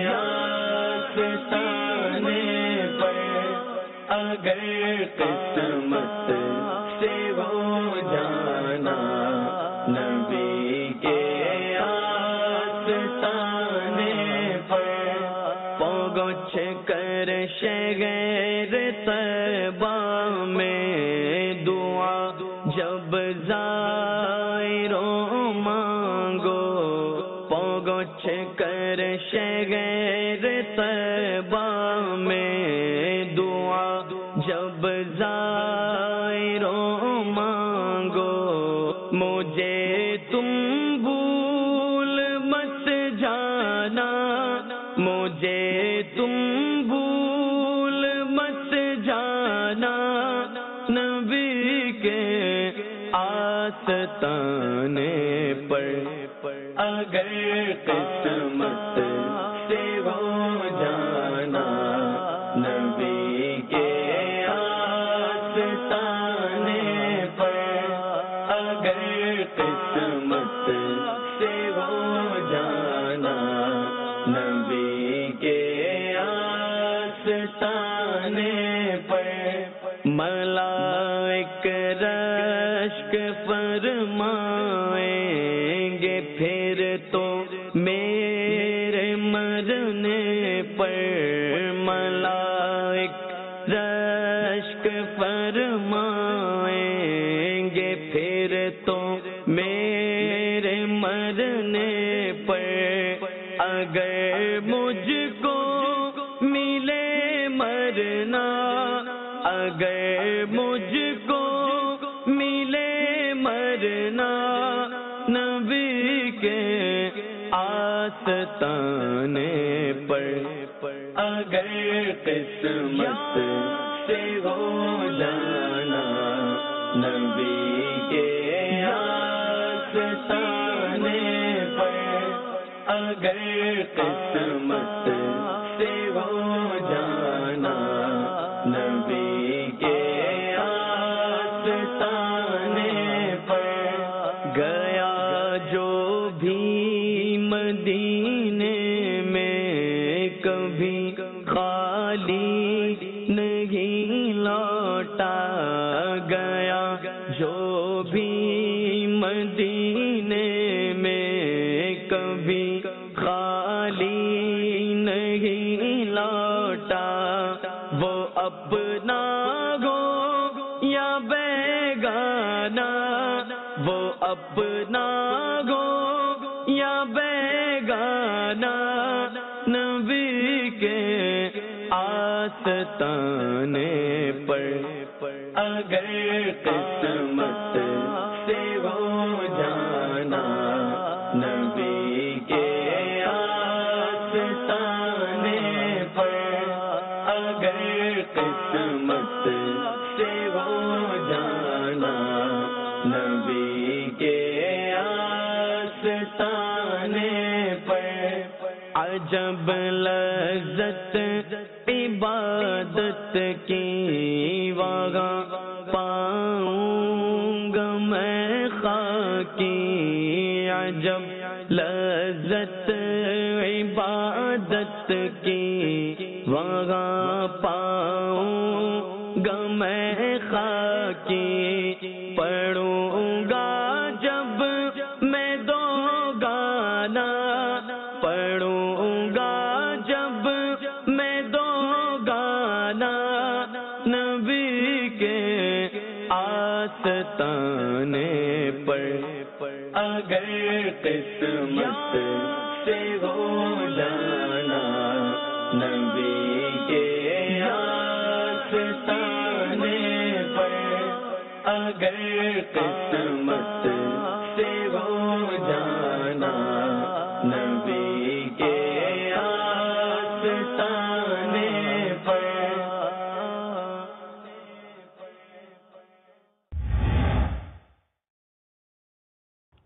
آستانے پر اگر قسمت سے ہو جانا، نبی کے آستانے پر پہنچ کر شہر طیبہ میں دعا جب زائروں مانگو، پہنچ کر شہر طیبہ میں دعا جب زائروں مانگو، مجھے تم بھول مت جانا، مجھے تم بھول مت جانا، نبی کے آستانے پر اگر قسمت سے ہو جانا، نبی کے آستانے پر اگر قسمت سے ہو جانا، نبی کے آستانے پر ملائک رشک فرمائیں گے پھر تو میرے مرنے پر، ملائک رشک فرمائیں گے پھر تو میرے مرنے پر، اگر مجھ کو ملے مرنا، اگر مجھ کو ملے مرنا، نبی کے آستانے پر اگر قسمت سے ہو جانا، نبی کے آستانے پر اگر قسمت سے ہو جانا، نبی کے آستانے پر گیا جو بھی مدینے میں کبھی خالی نہیں لوٹا، گیا جو بھی مدینے میں کبھی خالی نہیں لوٹا، وہ اپنا ہو یا بیگانہ، وہ اپنا ہو یا بیگانہ، نبی کے آستانے پر اگر قسمت سے ہو جانا، نبی کے آستانے پر اگر قسمت سے ہو جانا، نبی کے آستانے پر عجب لذت عبادت کی وہاں پاؤں گا میں خاکی، عجب لذت عبادت کی وہاں پاؤں گا میں خاکی، پڑھوں گا جب میں دو گانا، پڑھوں گا جب میں دو گانا، نبی کے آستانے پر اگر قسمت سے ہو جانا، نبی کے آستانے پر اگر قسمت سے ہو جانا، نبی کے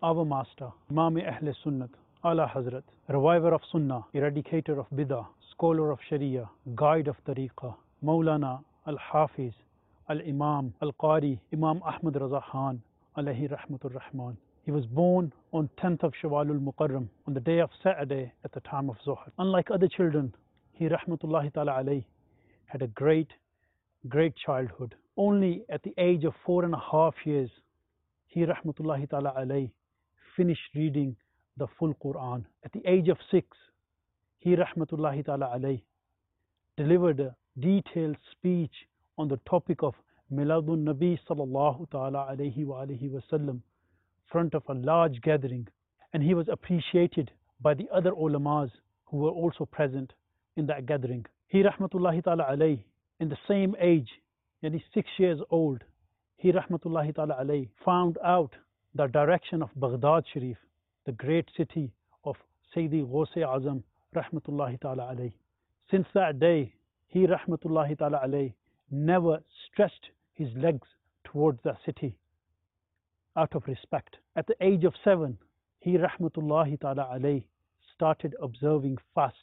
our master, Imam Ahl Sunnat, Ala Hazrat, reviver of Sunnah, eradicator of Bid'ah, scholar of Sharia, guide of Tariqah, Maulana Al-Hafiz, Al-Imam, Al-Qari, Imam Ahmad Raza Khan, alayhi rahmatur rahman. He was born on 10th of Shawwalul Muqarram, on the day of Saturday at the time of Zuhr. Unlike other children, he rahmatullahi ta'ala alayhi had a great childhood. Only at the age of 4.5 years, he rahmatullahi ta'ala alayhi finished reading the full Quran. At the age of 6, he rahmatullahi ta'ala alayhi delivered a detailed speech on the topic of Miladun Nabi sallallahu ta'ala alayhi wa alihi wasallam, front of a large gathering, and he was appreciated by the other ulamas who were also present in that gathering. He rahmatullahi ta'ala alayhi, in the same age, yani 6 years old, he rahmatullahi ta'ala alayhi found out the direction of Baghdad Sharif, the great city of Sayyidi Ghaus Azam rahmatullahi ta'ala alayhi. Since that day, he rahmatullahi ta'ala alayhi never stretched his legs towards that city out of respect. At the age of 7, he rahmatullahi ta'ala alayhi started observing fast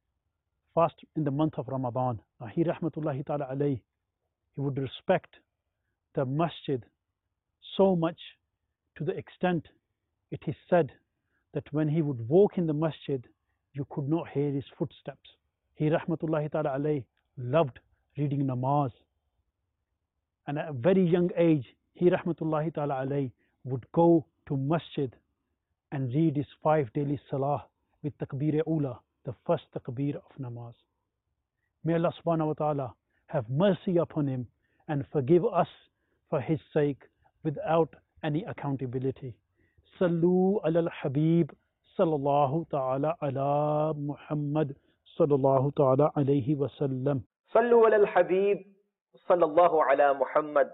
in the month of Ramadan. He rahmatullahi ta'ala alayhi, he would respect the masjid so much, to the extent it is said that when he would walk in the masjid, you could not hear his footsteps. He rahmatullahi ta'ala alayhi loved reading namaz, and at a very young age, he rahmatullahi ta'ala alayhi would go to masjid and read his 5 daily salah with takbir ula, the first takbir of namaz. May Allah subhanahu wa ta'ala have mercy upon him and forgive us for his sake without any accountability. Sallu ala al-Habib sallallahu ta'ala ala Muhammad sallallahu ta'ala alayhi wa sallam. Sallu ala al-Habib sallallahu ala Muhammad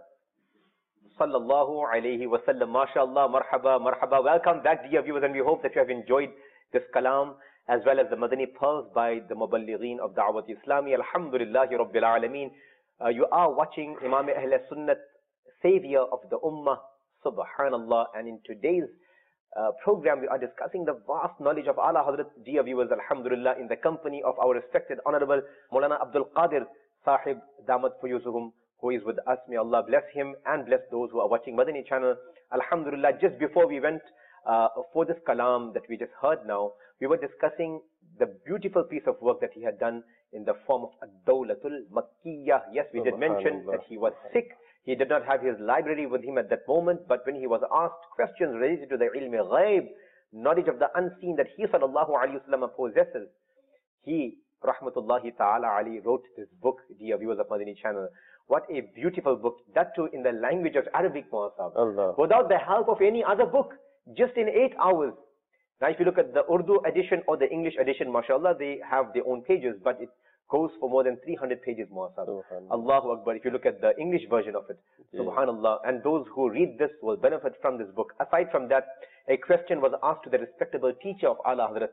sallallahu alayhi wa sallam. MashaAllah, marhaba, marhaba. Welcome back, dear viewers, and we hope that you have enjoyed this kalam as well as the Madani pearls by the Muballighin of Da'wat Islami. Alhamdulillahi Rabbil Alameen. You are watching Imam Ahl Sunnat, savior of the Ummah, subhanallah. And in today's program, we are discussing the vast knowledge of Ala Hazrat, dear viewers, alhamdulillah, in the company of our respected Honorable Maulana Abdul Qadir Sahib Damat Fuyuzuhum, who is with us. May Allah bless him and bless those who are watching Madani channel. Alhamdulillah, just before we went for this kalam that we just heard now, we were discussing the beautiful piece of work that he had done in the form of Ad-Dawlatul Makkiyah. Yes, we did mention that he was sick. He did not have his library with him at that moment, but when he was asked questions related to the ilm ghaib, knowledge of the unseen that he sallallahu alayhi wa sallam possesses, he rahmatullahi ta'ala ali wrote this book, dear viewers of Madani channel. What a beautiful book, that too in the language of Arabic, Muhammad, without the help of any other book, just in 8 hours. Now if you look at the Urdu edition or the English edition, mashallah, they have their own pages, but it goes for more than 300 pages, Muhammad. Allahu Akbar. If you look at the English version of it, subhanallah, and those who read this will benefit from this book. Aside from that, a question was asked to the respectable teacher of Ala Hazrat,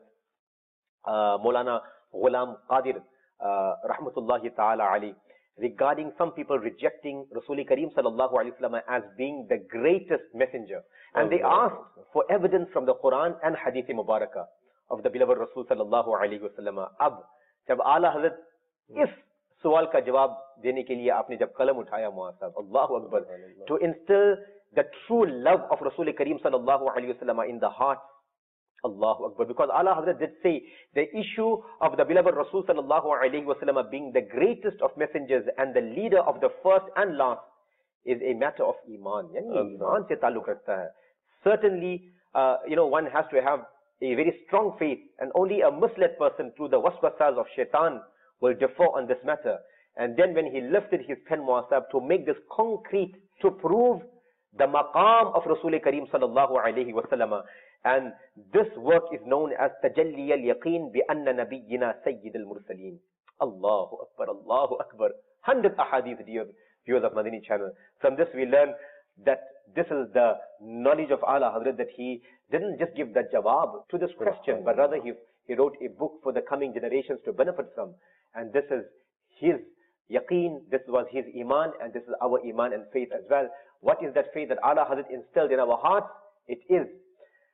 Maulana Ghulam Qadir, rahmatullahi ta'ala ali, regarding some people rejecting Rasul Kareem sallallahu alayhi wa sallam as being the greatest messenger. And they asked for evidence from the Quran and Hadith Mubarakah of the beloved Rasul sallallahu alayhi wa sallam. Ab, jab Ala Hazrat, if सवाल का जवाब देने के लिए आपने जब कलम उठाया Muaz, Allahu Akbar, to instill the true love of Rasul Kareem sallallahu alayhi wa sallam in the heart, Allahu Akbar, because Allah Hazrat did say the issue of the beloved Rasul sallallahu alayhi wa sallam being the greatest of messengers and the leader of the first and last is a matter of iman. Yani iman se taluk rakhta hai. Certainly, one has to have a very strong faith, and only a misled person through the waswasas of shaitan will differ on this matter. And then when he lifted his pen, Muasab, to make this concrete, to prove the maqam of Rasul Kareem sallallahu alayhi wa sallam, and this work is known as Tajalli al-Yaqeen bi anna nabiyyina Sayyid al-Mursaleen. Allahu Akbar, Allahu Akbar. 100 ahadith, dear viewers of Madani channel. From this we learn that this is the knowledge of Ala Hazrat, that he didn't just give the jawab to this question, but rather he wrote a book for the coming generations to benefit from. And this is his yaqeen, this was his iman, and this is our iman and faith as well. What is that faith that Allah Hazrat instilled in our hearts? It is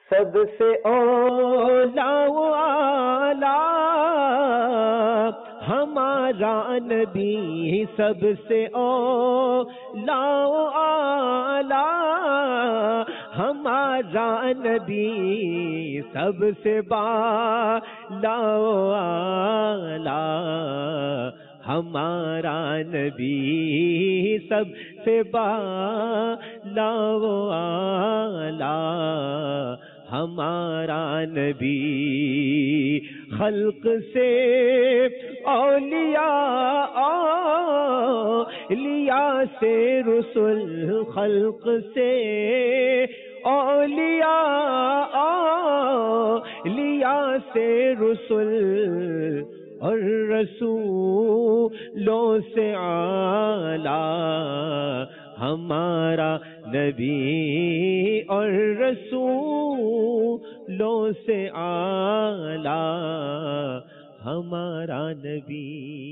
सबसे औला आला हमारा नबी, सबसे औला आला हमारा नबी, सबसे बाला आला हमारा नबी, सबसे बाला आला हमारा नबी। खल्क से औलिया औलिया से रसूल, खल्क से औलिया औलिया से रसूल और रसूलों से आला हमारा नबी, और रसूलों से आला हमारा नबी।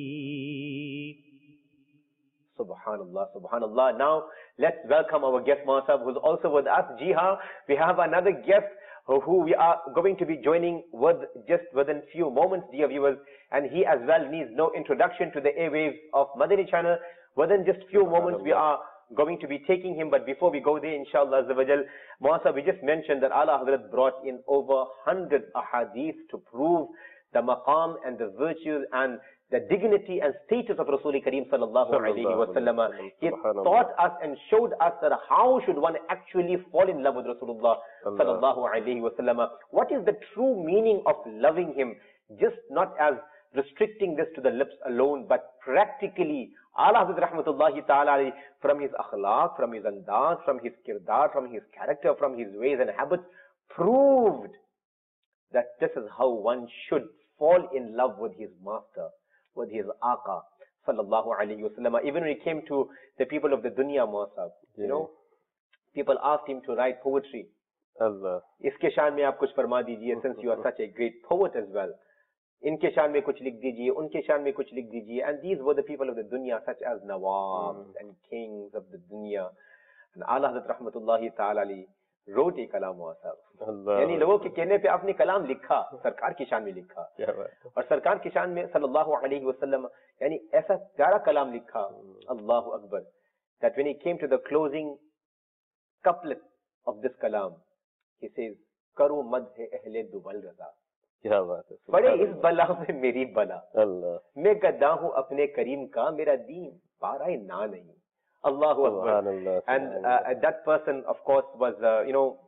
Subhanallah, Subhanallah. Now, let's welcome our guest Maasab, who's also with us. Ji haan, we have another guest who we are going to be joining with just within few moments, dear viewers. And he as well needs no introduction to the airwaves of Madani channel. Within just few moments, we are going to be taking him. But before we go there, inshallah, Maasab, we just mentioned that Ala Hazrat brought in over 100 ahadith to prove the maqam and the virtues and the dignity and status of Rasul Kareem sallallahu alayhi wa sallam. He taught us and showed us that how should one actually fall in love with Rasulullah sallallahu alayhi wa sallam. What is the true meaning of loving him? Just not as restricting this to the lips alone, but practically, Allah rahmatullahi ta'ala, from his akhlaq, from his andaz, from his kirdar, from his character, from his ways and habits, proved that this is how one should fall in love with his master, with his Aqa, sallallahu alayhi wa sallam. Even when it came to the people of the dunya, Maasab, you know, people asked him to write poetry. Allah. Iske shaan mein aap kuch farma dijiye, since you are such a great poet as well. Inke shaan mein kuch likh dijiye, unke shaan mein kuch likh dijiye. And these were the people of the dunya, such as Nawabs and kings of the dunya. And Allah Hazrat rahmatullahi ta'ala wrote a kalam Maasab. यानी लोगों के कहने पे आपने कलाम लिखा, सरकार की शान में लिखा, और सरकार की शान में सल्लल्लाहु अलैहि वसल्लम, यानी ऐसा प्यारा कलाम लिखा, अल्लाहु Akbar, that when he came to the closing couplet of this kalam, he says, करो मदह अहले दुवल रज़ा, क्या बात है, पड़े इस बला में मेरी बला, अल्लाह, मैं गद्दा हूँ अपने करीम का, मेरा दीन पारा ना नहीं, Allahu Akbar. And that person, of course, was, you know,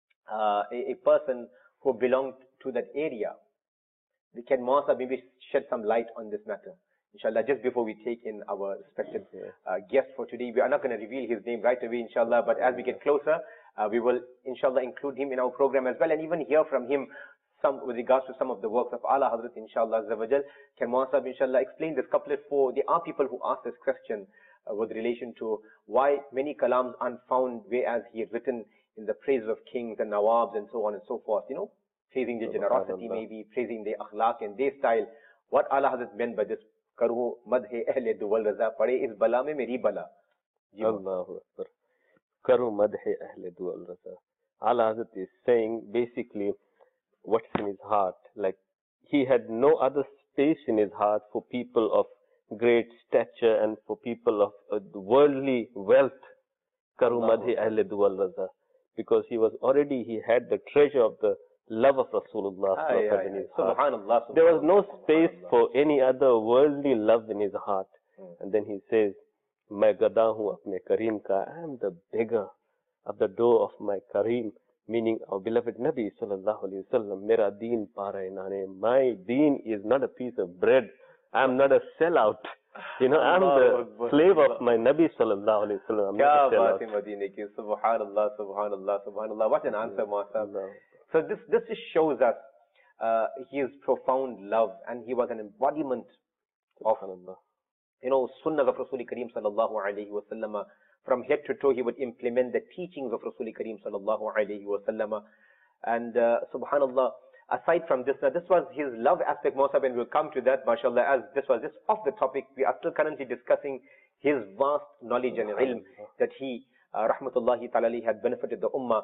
a person who belonged to that area. We can maybe shed some light on this matter, inshallah, just before we take in our respected guest for today. We are not going to reveal his name right away, inshallah, but as we get closer, we will, inshallah, include him in our program as well, and even hear from him some with regards to some of the works of Ala Hazrat, inshallah. Can Maasab, inshallah, explain this couplet? For there are people who ask this question with relation to why many kalams aren't found whereas he had written in the praise of kings and nawabs and so on and so forth, you know, praising their generosity, maybe praising their akhlaq and their style. What Allah Hazrat meant by this, karu madhe ahle duwal raza, pade is bala mein meri bala. Allahu Akbar. Karu madhe ahle duwal raza. Allah Hazrat is saying basically what's in his heart. Like he had no other space in his heart for people of great stature and for people of worldly wealth. Karu madhe ahle duwal raza. Because he had the treasure of the love of Rasulullah in his heart. Subhanallah. There was no space for any other worldly love in his heart. And then he says, "Main gada hu apne Kareem ka." I am the beggar of the door of my Kareem, meaning our beloved Nabi sallallahu alaihi wasallam. Mera deen para inane. My deen is not a piece of bread. I am not a sellout. You know, I'm the slave of my Nabi sallallahu alaihi wasallam. I'm not a sellout. Subhanallah, subhanallah, subhanallah. What an answer, Maasab. So this just shows us his profound love, and he was an embodiment of, you know, sunnah of Rasul Kareem sallallahu alayhi wa sallam. From head to toe, he would implement the teachings of Rasul Kareem sallallahu alayhi wa sallam. And subhanallah, aside from this, this was his love aspect, Maasab, and we'll come to that, mashallah, as this was just off the topic. We are still currently discussing his vast knowledge and ilm that he, rahmatullahi ta'ala, had benefited the ummah.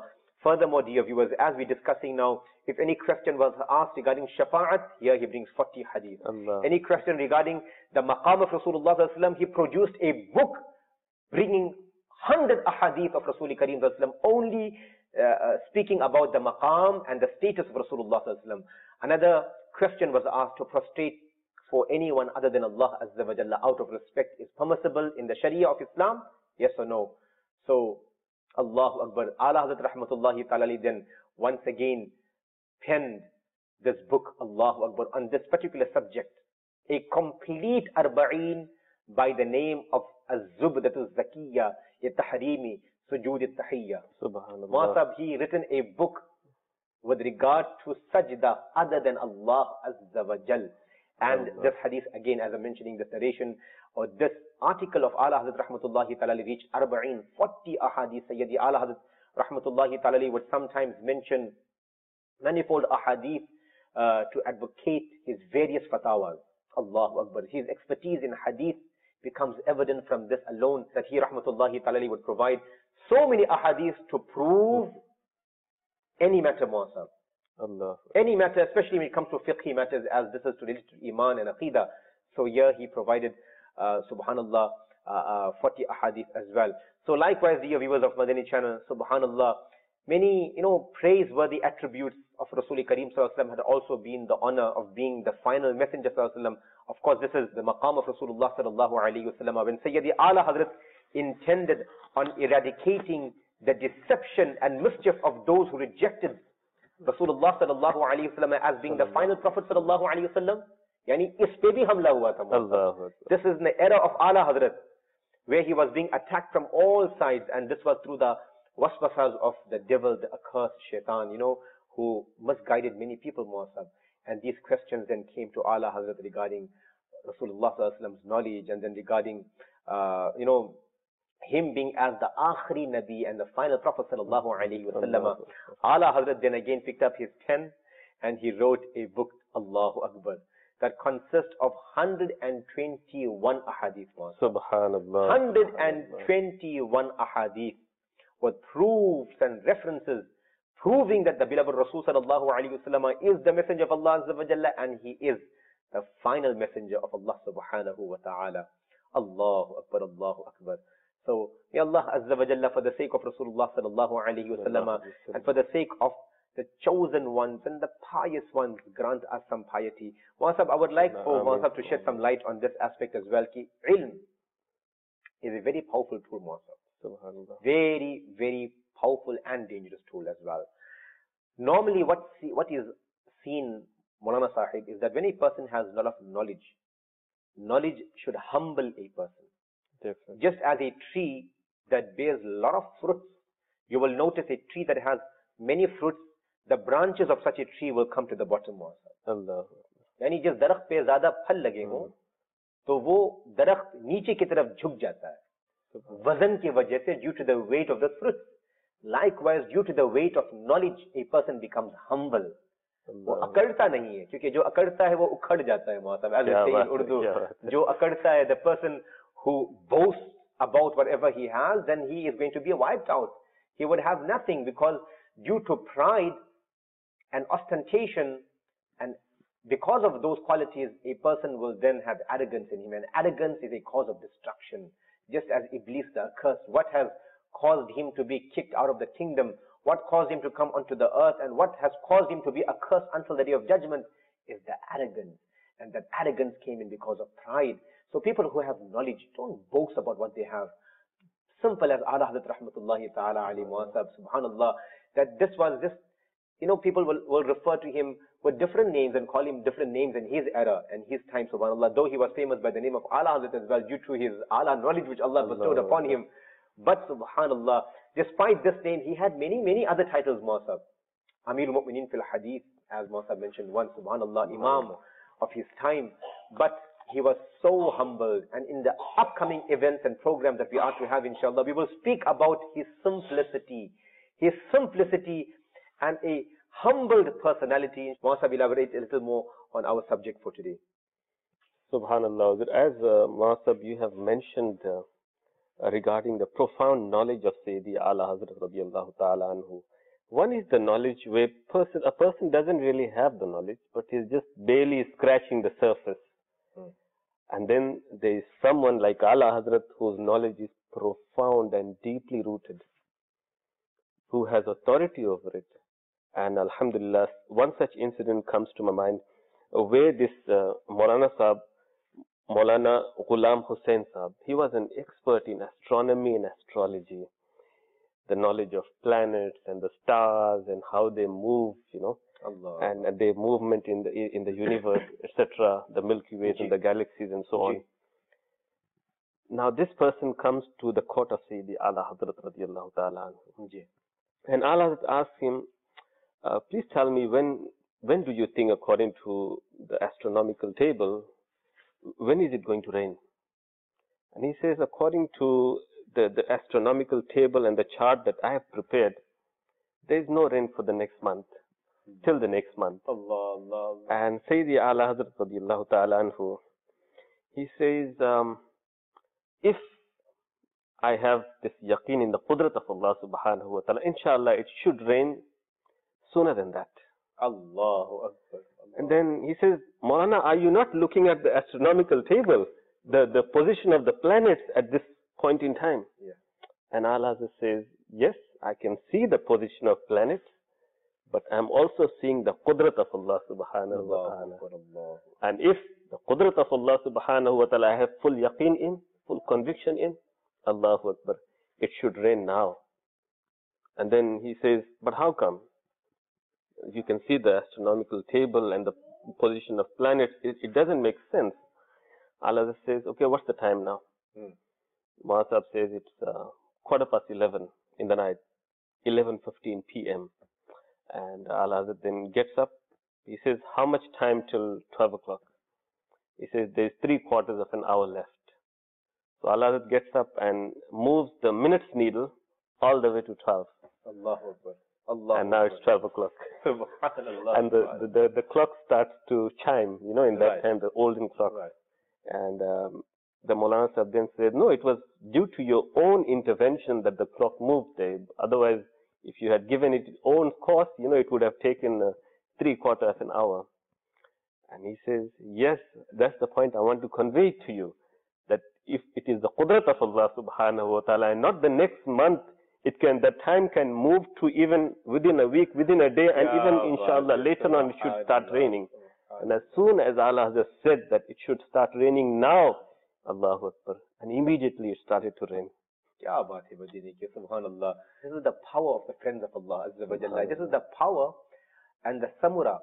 Furthermore, dear viewers, as we're discussing now, if any question was asked regarding shafa'at, here he brings 40 hadith. Allah. Any question regarding the maqam of Rasulullah sallallahu alaihi wasallam, he produced a book bringing 100 ahadith of Rasul Kareem sallallahu alaihi wasallam, only speaking about the maqam and the status of Rasulullah sallallahu alaihi wasallam. Another question was asked to prostrate for anyone other than Allah Azza wa Jalla out of respect is permissible in the Sharia of Islam? Yes or no? So, Allahu Akbar. Ala Hazrat Rahmatullahi Ta'ala then once again penned this book, Allahu Akbar, on this particular subject. A complete arba'een by the name of Az-Zubdatul Zakiyya Tahrimi Sujud Tahiyya. Subhanallah. Masab, he written a book with regard to sajda other than Allah Azza wa Jal. And this hadith, again, as I'm mentioning, this narration, or this article of Ala Hazrat Rahmatullahi Ta'ala reached Arba'een, 40 ahadith. Sayyidi Ala Hazrat Rahmatullahi Ta'ala would sometimes mention manifold ahadith to advocate his various fatawas. Allahu Akbar. His expertise in hadith becomes evident from this alone, that he Rahmatullahi Ta'ala would provide so many ahadith to prove any matter, Muasab. Allah. Any matter, especially when it comes to fiqhi matters, as this is related to Iman and Aqidah. So here he provided, subhanallah, 40 ahadith as well. So likewise, dear viewers of Madani channel, subhanallah, many, praiseworthy attributes of Rasul Kareem sallallahu alaihi wasallam had also been the honor of being the final messenger sallallahu alaihi wasallam. Of course, this is the maqam of Rasulullah sallallahu alaihi wasallam. When Sayyidi Ala Hazrat intended on eradicating the deception and mischief of those who rejected Rasulullah sallallahu alaihi wasallam as being the final prophet sallallahu alaihi wasallam, yani is pe bhi hamla hua tha. Allah. This is in the era of Ala Hazrat, where he was being attacked from all sides, and this was through the waswasas of the devil, the accursed shaitan, who misguided many people, Muasab. And these questions then came to Ala Hazrat regarding Rasulullah sallallahu alaihi wasallam's knowledge, and then regarding, him being as the Akhri Nabi and the final Prophet sallallahu alaihi wasallam. Ala Hazrat then again picked up his pen and he wrote a book, Allahu Akbar, that consists of 121 ahadith. Subhanallah. 121 ahadith with proofs and references proving that the beloved Rasul sallallahu alaihi wasallam is the messenger of Allah Azza wa Jalla, and he is the final messenger of Allah subhanahu wa ta'ala. Allahu Akbar, Allahu Akbar. So, may Allah Azza wa Jalla, for the sake of Rasulullah sallallahu alaihi wasallam, and for the sake of the chosen ones and the pious ones, grant us some piety. Muasab, I would like for Muasab to shed some light on this aspect as well. Ki ilm is a very powerful tool, Muasab. Subhanallah. Very, very powerful and dangerous tool as well. Normally, what is seen, Maulana Sahib, is that when a person has a lot of knowledge, knowledge should humble a person. Definitely. Just as a tree that bears a lot of fruits, you will notice a tree that has many fruits, the branches of such a tree will come to the bottom. Allah. यानी जिस दरख्त पे ज्यादा फल लगे हों, तो वो दरख्त नीचे की तरफ झुक जाता है, वजन की वजह से, due to the weight of the fruits. Likewise, due to the weight of knowledge, a person becomes humble. वो अकड़ता नहीं है, क्योंकि जो अकड़ता है वो उखड़ जाता है, मौसम. As we say in Urdu, जो अकड़ता है, the person who boasts about whatever he has, then he is going to be wiped out. He would have nothing, because due to pride and ostentation, and because of those qualities, a person will then have arrogance in him, and arrogance is a cause of destruction. Just as Iblis, the accursed, what has caused him to be kicked out of the kingdom, what caused him to come onto the earth, and what has caused him to be accursed until the day of judgment is the arrogance. And that arrogance came in because of pride. So people who have knowledge, don't boast about what they have. Simple as Ala Hazrat Rahmatullahi Ta'ala Ali Muasab, subhanallah, that this was just, people will refer to him with different names and call him different names in his era and his time, subhanallah, though he was famous by the name of Ala Hazrat as well, due to his Ala knowledge which Allah bestowed upon him. But subhanallah, despite this name, he had many, many other titles, Muasab. Amir al-Mu'mineen fil Hadith, as Muasab mentioned once, subhanallah, Imam of his time. But he was so humble, and in the upcoming events and programs that we are to have, inshallah, we will speak about his simplicity and a humbled personality. Muasab elaborate a little more on our subject for today. Subhanallah. As Muasab, you have mentioned regarding the profound knowledge of Sayyidi Ala Hazrat radiyallahu ta'ala anhu, One is the knowledge where a person doesn't really have the knowledge, but he's just barely scratching the surface. And then there is someone like Ala Hazrat whose knowledge is profound and deeply rooted, who has authority over it. And Alhamdulillah, one such incident comes to my mind where this Maulana Sahib, Maulana Ghulam Hussain Sahib, he was an expert in astronomy and astrology, the knowledge of planets and the stars and how they move, Allah. and their movement in the universe, etc., the Milky Ways and the galaxies and so on. Now this person comes to the court of Sayyidi Ala Hazrat radiyallahu ta'ala anhu. And Ala Hazrat asks him, please tell me when do you think, according to the astronomical table, when is it going to rain? And he says, according to the astronomical table and the chart that I have prepared, there is no rain for the next month, till the next month. Allah, Allah. And Sayyidi Ala Hazrat radiyallahu ta'ala anhu, he says, if I have this yaqeen in the qudrat of Allah subhanahu wa ta'ala, inshallah it should rain sooner than that. Allahu Akbar. And then he says, Maulana, are you not looking at the astronomical table, the position of the planets at this point in time? Yeah. And Allah says, yes, I can see the position of planets, but I'm also seeing the qudrat of Allah subhanahu wa ta'ala. Allah. And if the qudrat of Allah subhanahu wa ta'ala I have full yaqeen in, full conviction in, Allahu Akbar, it should rain now. And then he says, but how come? You can see the astronomical table and the position of planets. It doesn't make sense. Allah says, okay, what's the time now? Maulana Sahib says it's 11:15 in the night, 11:15 p.m. And Allah then gets up. He says, how much time till 12 o'clock? He says, there's 3/4 of an hour left. So Allah gets up and moves the minutes needle all the way to 12. Allahu Akbar. Allah. And now it's 12 o'clock. Subhanallah. And the clock starts to chime, in that time, the olden clock. Right. And the Maulana Sahib then said, no, it was due to your own intervention that the clock moved there. Otherwise, if you had given it its own course, it would have taken 3/4 of an hour. And he says, yes, that's the point I want to convey to you. That if it is the qudrat of Allah subhanahu wa ta'ala and not the next month, that time can move to even within a week, within a day, and even inshallah later on it should start raining. And as soon as Allah has said that it should start raining now, Allahu Akbar, and immediately it started to rain. Kya baat hai Madini ki, Subhanallah. This is the power of the friends of Allah Azza wa Jalla. This is the power and the samura.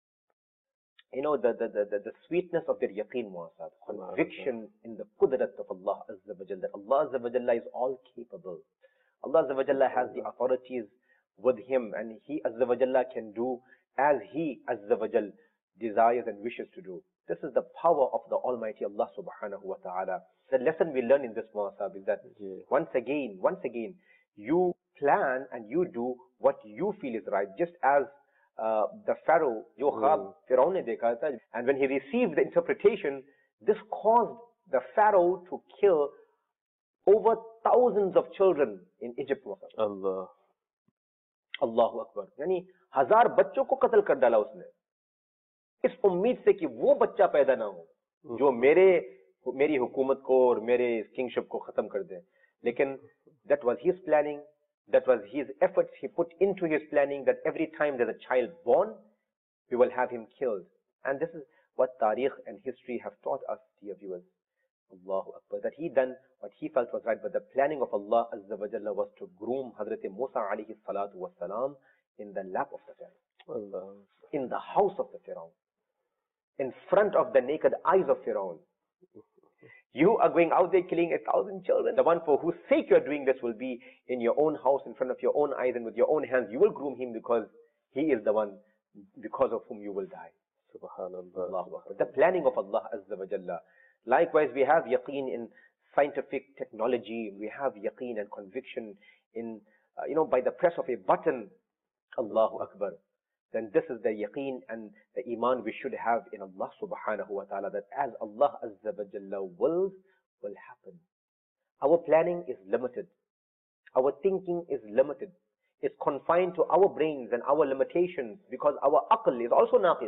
The sweetness of their yaqeen, Muasab. Conviction in the qudrat of Allah Azza wa Jalla. Allah Azza wa Jalla is all capable. Allah Azza wa Jalla has the authorities with him, and he Azza wa Jalla can do as he Azza wa Jalla desires and wishes to do. This is the power of the Almighty Allah subhanahu wa ta'ala. The lesson we learn in this Muasab is that once again, you plan and you do what you feel is right. Just as the Pharaoh, Pharaoh ne dekha tha, and when he received the interpretation, this caused the Pharaoh to kill over thousands of children in Egypt. Allah. Allahu Akbar. यानी 1000 बच्चों को कत्ल कर डाला उसने, इस उम्मीद से कि वो बच्चा पैदा ना हो जो मेरी हुकूमत को और मेरे किंगशिप को खत्म कर दे. लेकिन that was his planning, that was his efforts he put into his planning, that every time there's a child born, we will have him killed. And this is what Tariq and history have taught us, dear viewers. Allahu Akbar. That he done what he felt was right, but the planning of Allah Azza wa Jalla was to groom Hazrat Musa alayhi salatu was salam in the lap of the Pharaoh, Allah. in the house of the Pharaoh, in front of the naked eyes of Pharaoh. You are going out there killing 1,000 children. The one for whose sake you are doing this will be in your own house, in front of your own eyes, and with your own hands. You will groom him because he is the one because of whom you will die. Subhanallah. Allahu Akbar. The planning of Allah Azza wa Jalla. Likewise, we have yaqeen in scientific technology. We have yaqeen and conviction in, by the press of a button. Allahu Akbar. Then this is the yaqeen and the iman we should have in Allah subhanahu wa ta'ala, that as Allah Azza wa Jalla wills, will happen. Our planning is limited. Our thinking is limited. is confined to our brains and our limitations, because our aql is also naqis.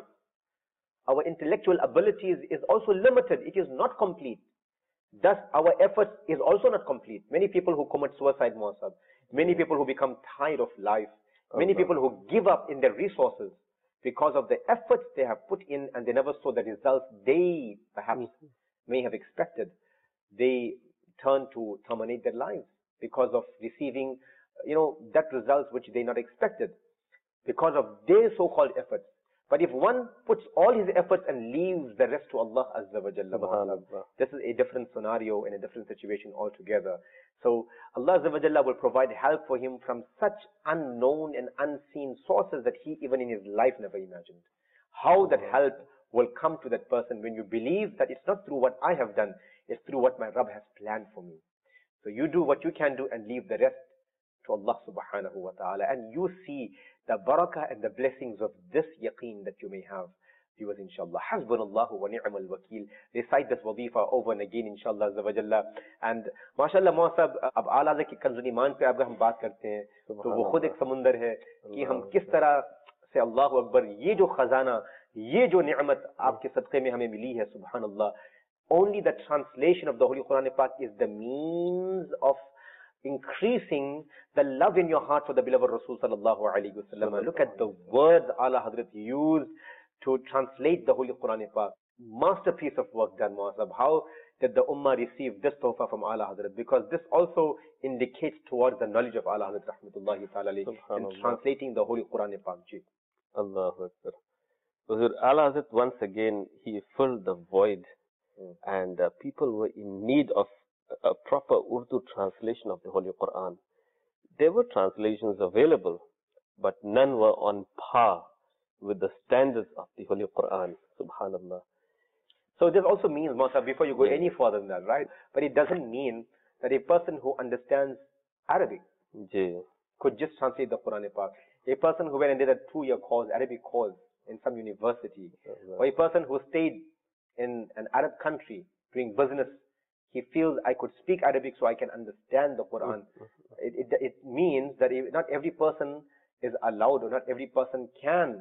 Our intellectual abilities is also limited. It is not complete. Thus, our effort is also not complete. Many people who commit suicide, Muasab, many people who become tired of life, many people who give up in their resources because of the efforts they have put in and they never saw the results they perhaps may have expected. They turn to terminate their lives because of receiving, that results which they not expected because of their so-called efforts. But if one puts all his efforts and leaves the rest to Allah Azza wa Jalla, this is a different scenario and a different situation altogether. So Allah Azza wa Jalla will provide help for him from such unknown and unseen sources that he even in his life never imagined. How that help will come to that person when you believe that it's not through what I have done, it's through what my Rabb has planned for me. So you do what you can do and leave the rest to Allah subhanahu wa ta'ala, and you see the barakah and the blessings of this yaqeen that you may have. Viewers, inshallah, hasbunallahu wa ni'mal wakeel. Recite this wazifa over and again, inshallah azza wa jalla. And mashallah Muasab, ab आला की कंजुल ईमान पे अगर हम बात करते हैं तो वो खुद एक समुंदर है कि हम किस तरह से अल्लाहु अकबर, ये जो खजाना, ये जो निअमत आपके सदक़े में हमें मिली है, subhanallah. Only the translation of the Holy Quran Pak is the means of increasing the love in your heart for the beloved Rasul sallallahu alaihi wasallam. Look at the words Allah Hazrat used to translate the Holy Quran Pak. Masterpiece of work done, Muasab. How did the Ummah receive this tawfa from Allah Hazrat? Because this also indicates towards the knowledge of Allah Hazrat rahmatullahi ta'ala in translating the Holy Quran Pak. Allahu Akbar. So Allah Hazrat once again, he filled the void and people were in need of a proper Urdu translation of the Holy Quran. There were translations available, but none were on par with the standards of the Holy Quran. Subhanallah. So this also means, Muasab, before you go any further than that, right? But it doesn't mean that a person who understands Arabic could just translate the Quran Pak. A person who went and did a 2-year course, Arabic course in some university, or a person who stayed in an Arab country doing business, he feels I could speak Arabic so I can understand the Quran. It means that not every person is allowed, or not every person can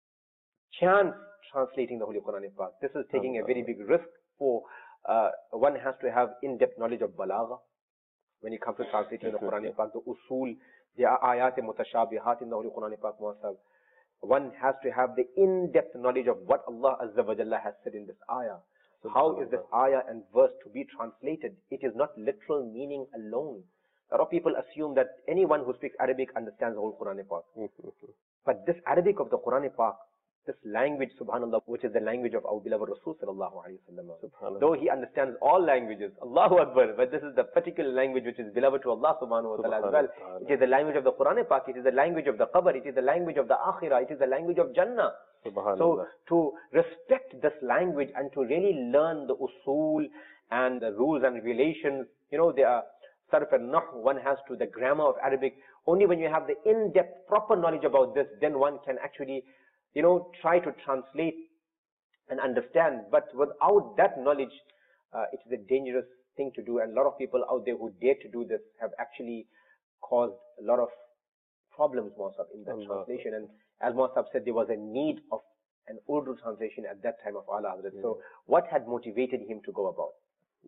chance translating the Holy Quran Pak. This is taking a very big risk for, one has to have in-depth knowledge of balagha when it comes to translating the Quran Pak, the usul, the ayat mutashabihat in the Holy Quran Pak, Muasab. One has to have the in-depth knowledge of what Allah Azza wa Jalla has said in this ayah. How is this ayah and verse to be translated? It is not literal meaning alone. A lot of people assume that anyone who speaks Arabic understands the whole Quran Pak. But this Arabic of the Quran Pak, this language, subhanallah, which is the language of our beloved Rasul sallallahu alayhi wa sallam. Though he understands all languages, Allahu Akbar, but this is the particular language which is beloved to Allah subhanahu wa ta'ala as well. It is the language of the Quran Pak, it is the language of the Qabr, it is the language of the Akhirah, it is the language of Jannah. So to respect this language and to really learn the usul and the rules and regulations, there are sarf and nahu, one has to, the grammar of Arabic. Only when you have the in-depth proper knowledge about this, then one can actually try to translate and understand. But without that knowledge, it is a dangerous thing to do. And a lot of people out there who dare to do this have actually caused a lot of problems, Muasab, in that translation. And as Muasab said, there was a need of an Urdu translation at that time of Allah Hazrat. So what had motivated him to go about?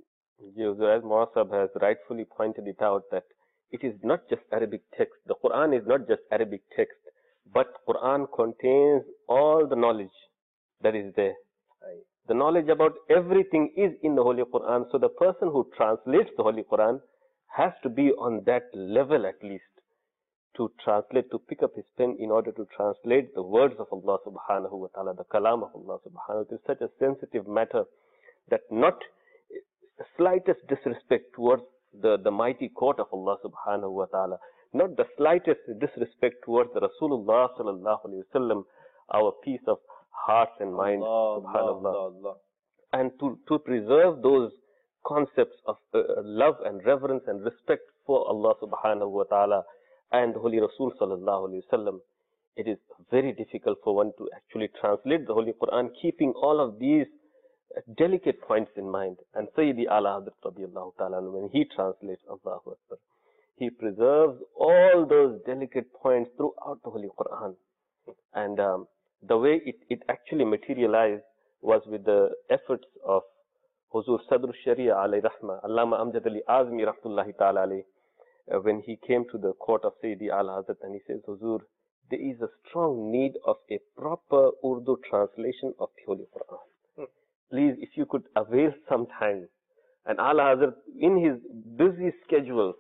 As Muasab has rightfully pointed it out, that it is not just Arabic text. The Quran is not just Arabic text, but Quran contains all the knowledge that is there. The knowledge about everything is in the Holy Quran. So the person who translates the Holy Quran has to be on that level at least to translate, to pick up his pen in order to translate the words of Allah subhanahu wa ta'ala, the kalam of Allah subhanahu wa ta'ala. It is such a sensitive matter that not the slightest disrespect towards the mighty court of Allah subhanahu wa ta'ala, not the slightest disrespect towards the Rasulullah sallallahu alayhi wa sallam, our peace of hearts and minds, subhanallah. And to preserve those concepts of love and reverence and respect for Allah subhanahu wa ta'ala and the Holy Rasul sallallahu alayhi wa sallam, it is very difficult for one to actually translate the Holy Quran, keeping all of these delicate points in mind. And Sayyidi Ala Hazrat radiyallahu ta'ala, when he translates, Allahu Akbar, he preserves all those delicate points throughout the Holy Quran. And the way it actually materialized was with the efforts of Huzur Sadr Sharia alayhi rahmah, Allama Amjad Ali Azmi rahmatullahi ta'ala alayhi, when he came to the court of Sayyidi Ala Hazrat and he says, Huzur, there is a strong need of a proper Urdu translation of the Holy Quran. Please, if you could avail some time. And Ala Hazrat, in his busy schedule,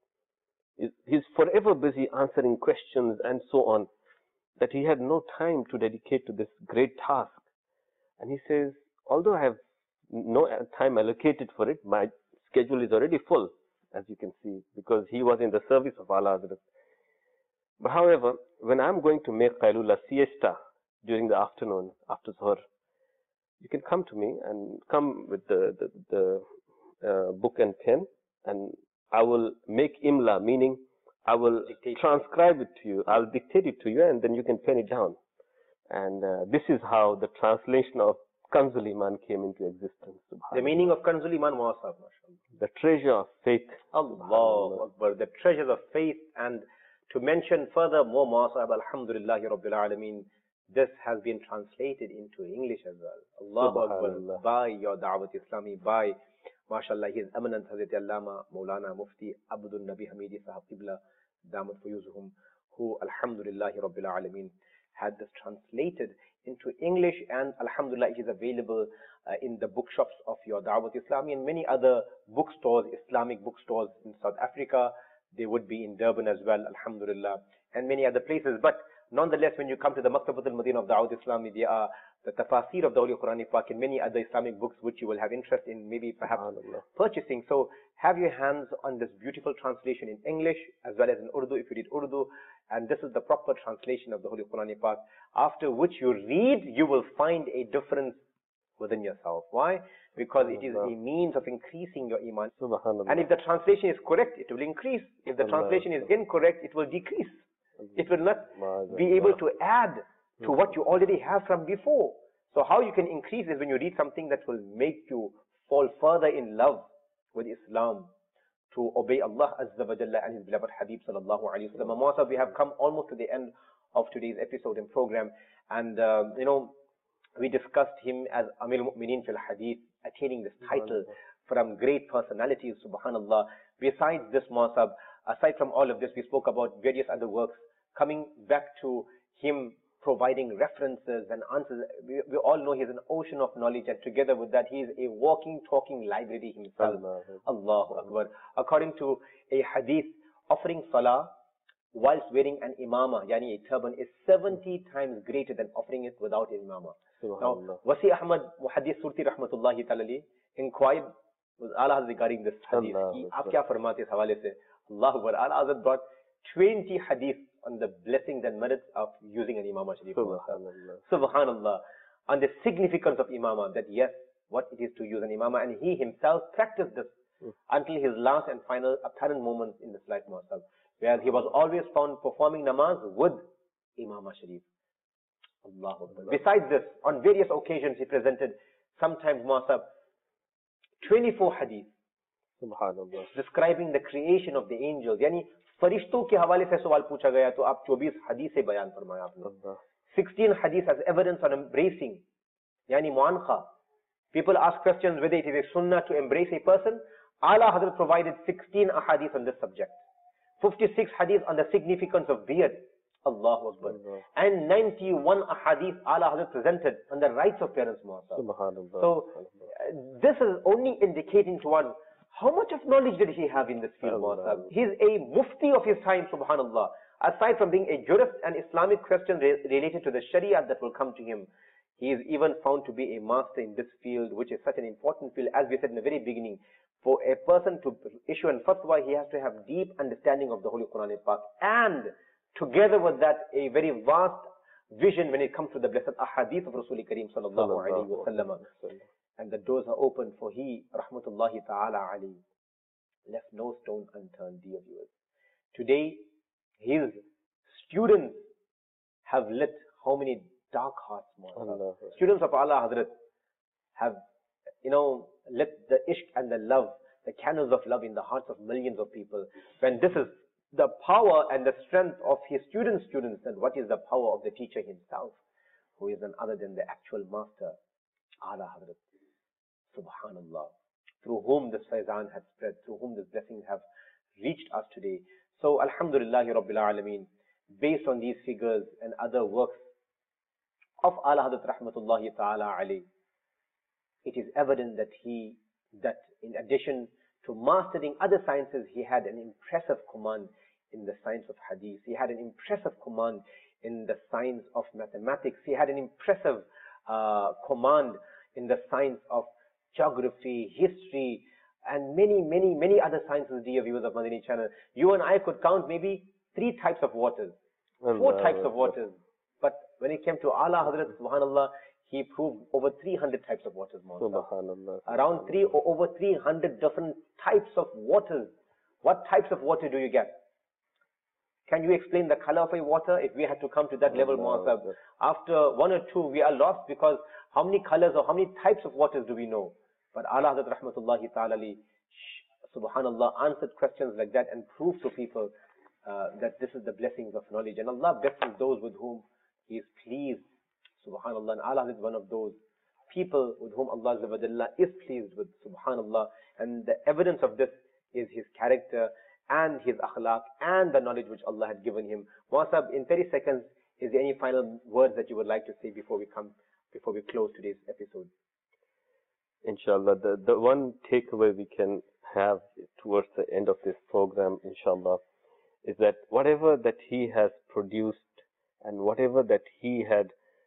he's forever busy answering questions and so on, that he had no time to dedicate to this great task. And he says, although I have no time allocated for it, my schedule is already full, as you can see, because he was in the service of Ala Hazrat. But however, when I'm going to make Qailula siesta during the afternoon, after Zuhr, you can come to me and come with the book and pen, and I will make imla, meaning I will transcribe it to you. I'll dictate it to you, and then you can pen it down. And this is how the translation of Kanzul Iman came into existence. The meaning of Kanzul Iman was, the treasure of faith. Allah Akbar, the treasures of faith. And to mention further more, Masab, Alhamdulillahi Rabbil Alameen, this has been translated into English as well. Allahu Akbar, by your Da'wat Islami, by, mashallah, His Eminence Hazrat Allama Maulana Mufti Abdul Nabi Hamidi Sahab Qibla Damat Fuyuzuhum, who, Alhamdulillahi Rabbil Alameen, had this translated into English, and Alhamdulillah it is available in the bookshops of your Da'wat Islami and many other bookstores, Islamic bookstores in South Africa. They would be in Durban as well, Alhamdulillah, and many other places. But nonetheless, when you come to the Maktabat al-Madinah of Da'wat Islami, there are the tafasir of the Holy Quran Pak and many other Islamic books which you will have interest in, maybe perhaps purchasing. So have your hands on this beautiful translation in English as well as in Urdu if you read Urdu. And this is the proper translation of the Holy Quran Pak. After which you read, you will find a difference within yourself. Why? Because it is a means of increasing your iman. And if the translation is correct, it will increase. If the translation is incorrect, it will decrease. It will not be able to add to what you already have from before. So how you can increase is when you read something that will make you fall further in love with Islam, to obey Allah Azza wa Jalla and His beloved Habib Sallallahu Alaihi Wasallam. Mawasa, we have come almost to the end of today's episode and program, and we discussed him as Amir al-Mu'mineen fil Hadith, attaining this title from great personalities, subhanallah. Besides this, Mawasa, aside from all of this, we spoke about various other works, coming back to him providing references and answers. We all know he's an ocean of knowledge, and together with that, he is a walking, talking library himself. Allahu Akbar. According to a hadith, offering salah whilst wearing an imama, yani a turban, is 70 times greater than offering it without an imama. Now, Wasi Ahmad Muhaddith Surti Rahmatullahi Ta'ala inquired with Allah regarding this hadith. Aap kya farmate is hawale se? Allahu Akbar. Allah brought 20 hadith on the blessings and merits of using an imama sharif. Subhanallah. On the significance of imama, that yes, what it is to use an imama, and he himself practiced this until his last and final apparent moments in this life, where he was always found performing namaz with imama sharif. Allahu Akbar. Besides this, on various occasions he presented, sometimes 24 hadith describing the creation of the angels. Yani फरिश्तों के हवाले से सवाल पूछा गया तो आप 24 हदीस से बयान फरमाया आपने. 16 hadith as evidence on embracing, yani muanqa. People ask questions whether it is a sunnah to embrace a person. Allah Hazrat provided 16 ahadith on this subject. 56 hadith on the significance of beard. Allahu Akbar. And 91 ahadith Allah Hazrat presented on the rights of parents. So this is only indicating to one, how much of knowledge did he have in this field? He's a mufti of his time, subhanallah. Aside from being a jurist and Islamic question related to the Sharia that will come to him, he is even found to be a master in this field, which is such an important field. As we said in the very beginning, for a person to issue an fatwa, he has to have deep understanding of the Holy Quran Pak, and together with that, a very vast vision when it comes to the blessed ahadith of Rasul Kareem sallallahu alayhi wa sallam. And the doors are open, for he, rahmatullahi ta'ala alayhi, left no stone unturned, dear viewers. Today, his students have lit how many dark hearts, students of Allah Hazrat have, lit the ishq and the love the candles of love in the hearts of millions of people. When this is the power and the strength of his students, then what is the power of the teacher himself, who is none other than the actual master, Ala Hazrat, Subhanallah, through whom this faizan has spread, through whom this blessings have reached us today. So, Alhamdulillahi Rabbil Alameen, based on these figures and other works of Ala Hazrat Rahmatullahi Ta'ala alayhi, it is evident that in addition to mastering other sciences, he had an impressive command in the science of hadith. He had an impressive command in the science of mathematics. He had an impressive command in the science of geography, history, and many other sciences, dear viewers of Madani channel. You and I could count maybe 3 types of waters, 4 types of waters. But when it came to Ala Hazrat, subhanallah, he proved over 300 types of waters, Subhanallah. Around over 300 different types of waters. What types of water do you get? Can you explain the color of a water? If we had to come to that level, Mu'asab, after 1 or 2, we are lost, because how many colors or how many types of waters do we know? But Ala Hazrat Rahmatullahi Ta'ala, subhanallah, answered questions like that and proved to people that this is the blessings of knowledge. And Allah blesses those with whom He is pleased. Subhanallah. And Allah is one of those people with whom Allah is pleased with. Subhanallah. And the evidence of this is His character and His akhlaq and the knowledge which Allah had given him. Mu'asab, in 30 seconds, is there any final words that you would like to say before we close today's episode? Inshallah, the one takeaway we can have towards the end of this program, inshallah, is that whatever that he has produced and whatever that he had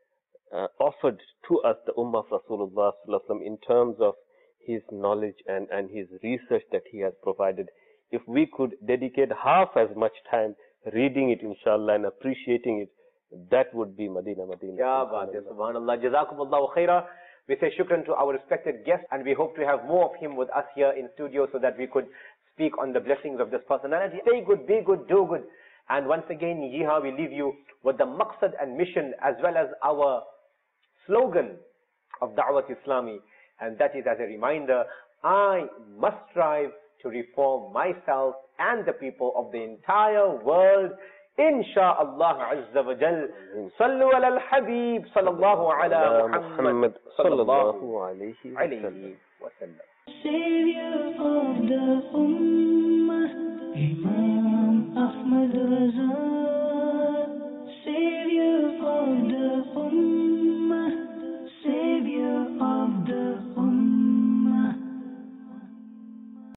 offered to us, the Ummah of Rasulullah sallallahu alaihi wasallam, in terms of his knowledge and his research that he has provided, if we could dedicate half as much time reading it, inshallah, and appreciating it, that would be Madina. Ya baat hai, subhanallah. Jazakumullahu khaira. We say shukran to our respected guest, and we hope to have more of him with us here in studio so that we could speak on the blessings of this personality. Stay good, be good, do good. And once again, Jiha, we leave you with the maqsad and mission as well as our slogan of Da'wat Islami, and that is as a reminder, I must strive to reform myself and the people of the entire world. Insha'Allah Azza wa Jal. Sallu ala al-Habib sallallahu ala Muhammad sallallahu alayhi wa sallam. Savior of the Ummah.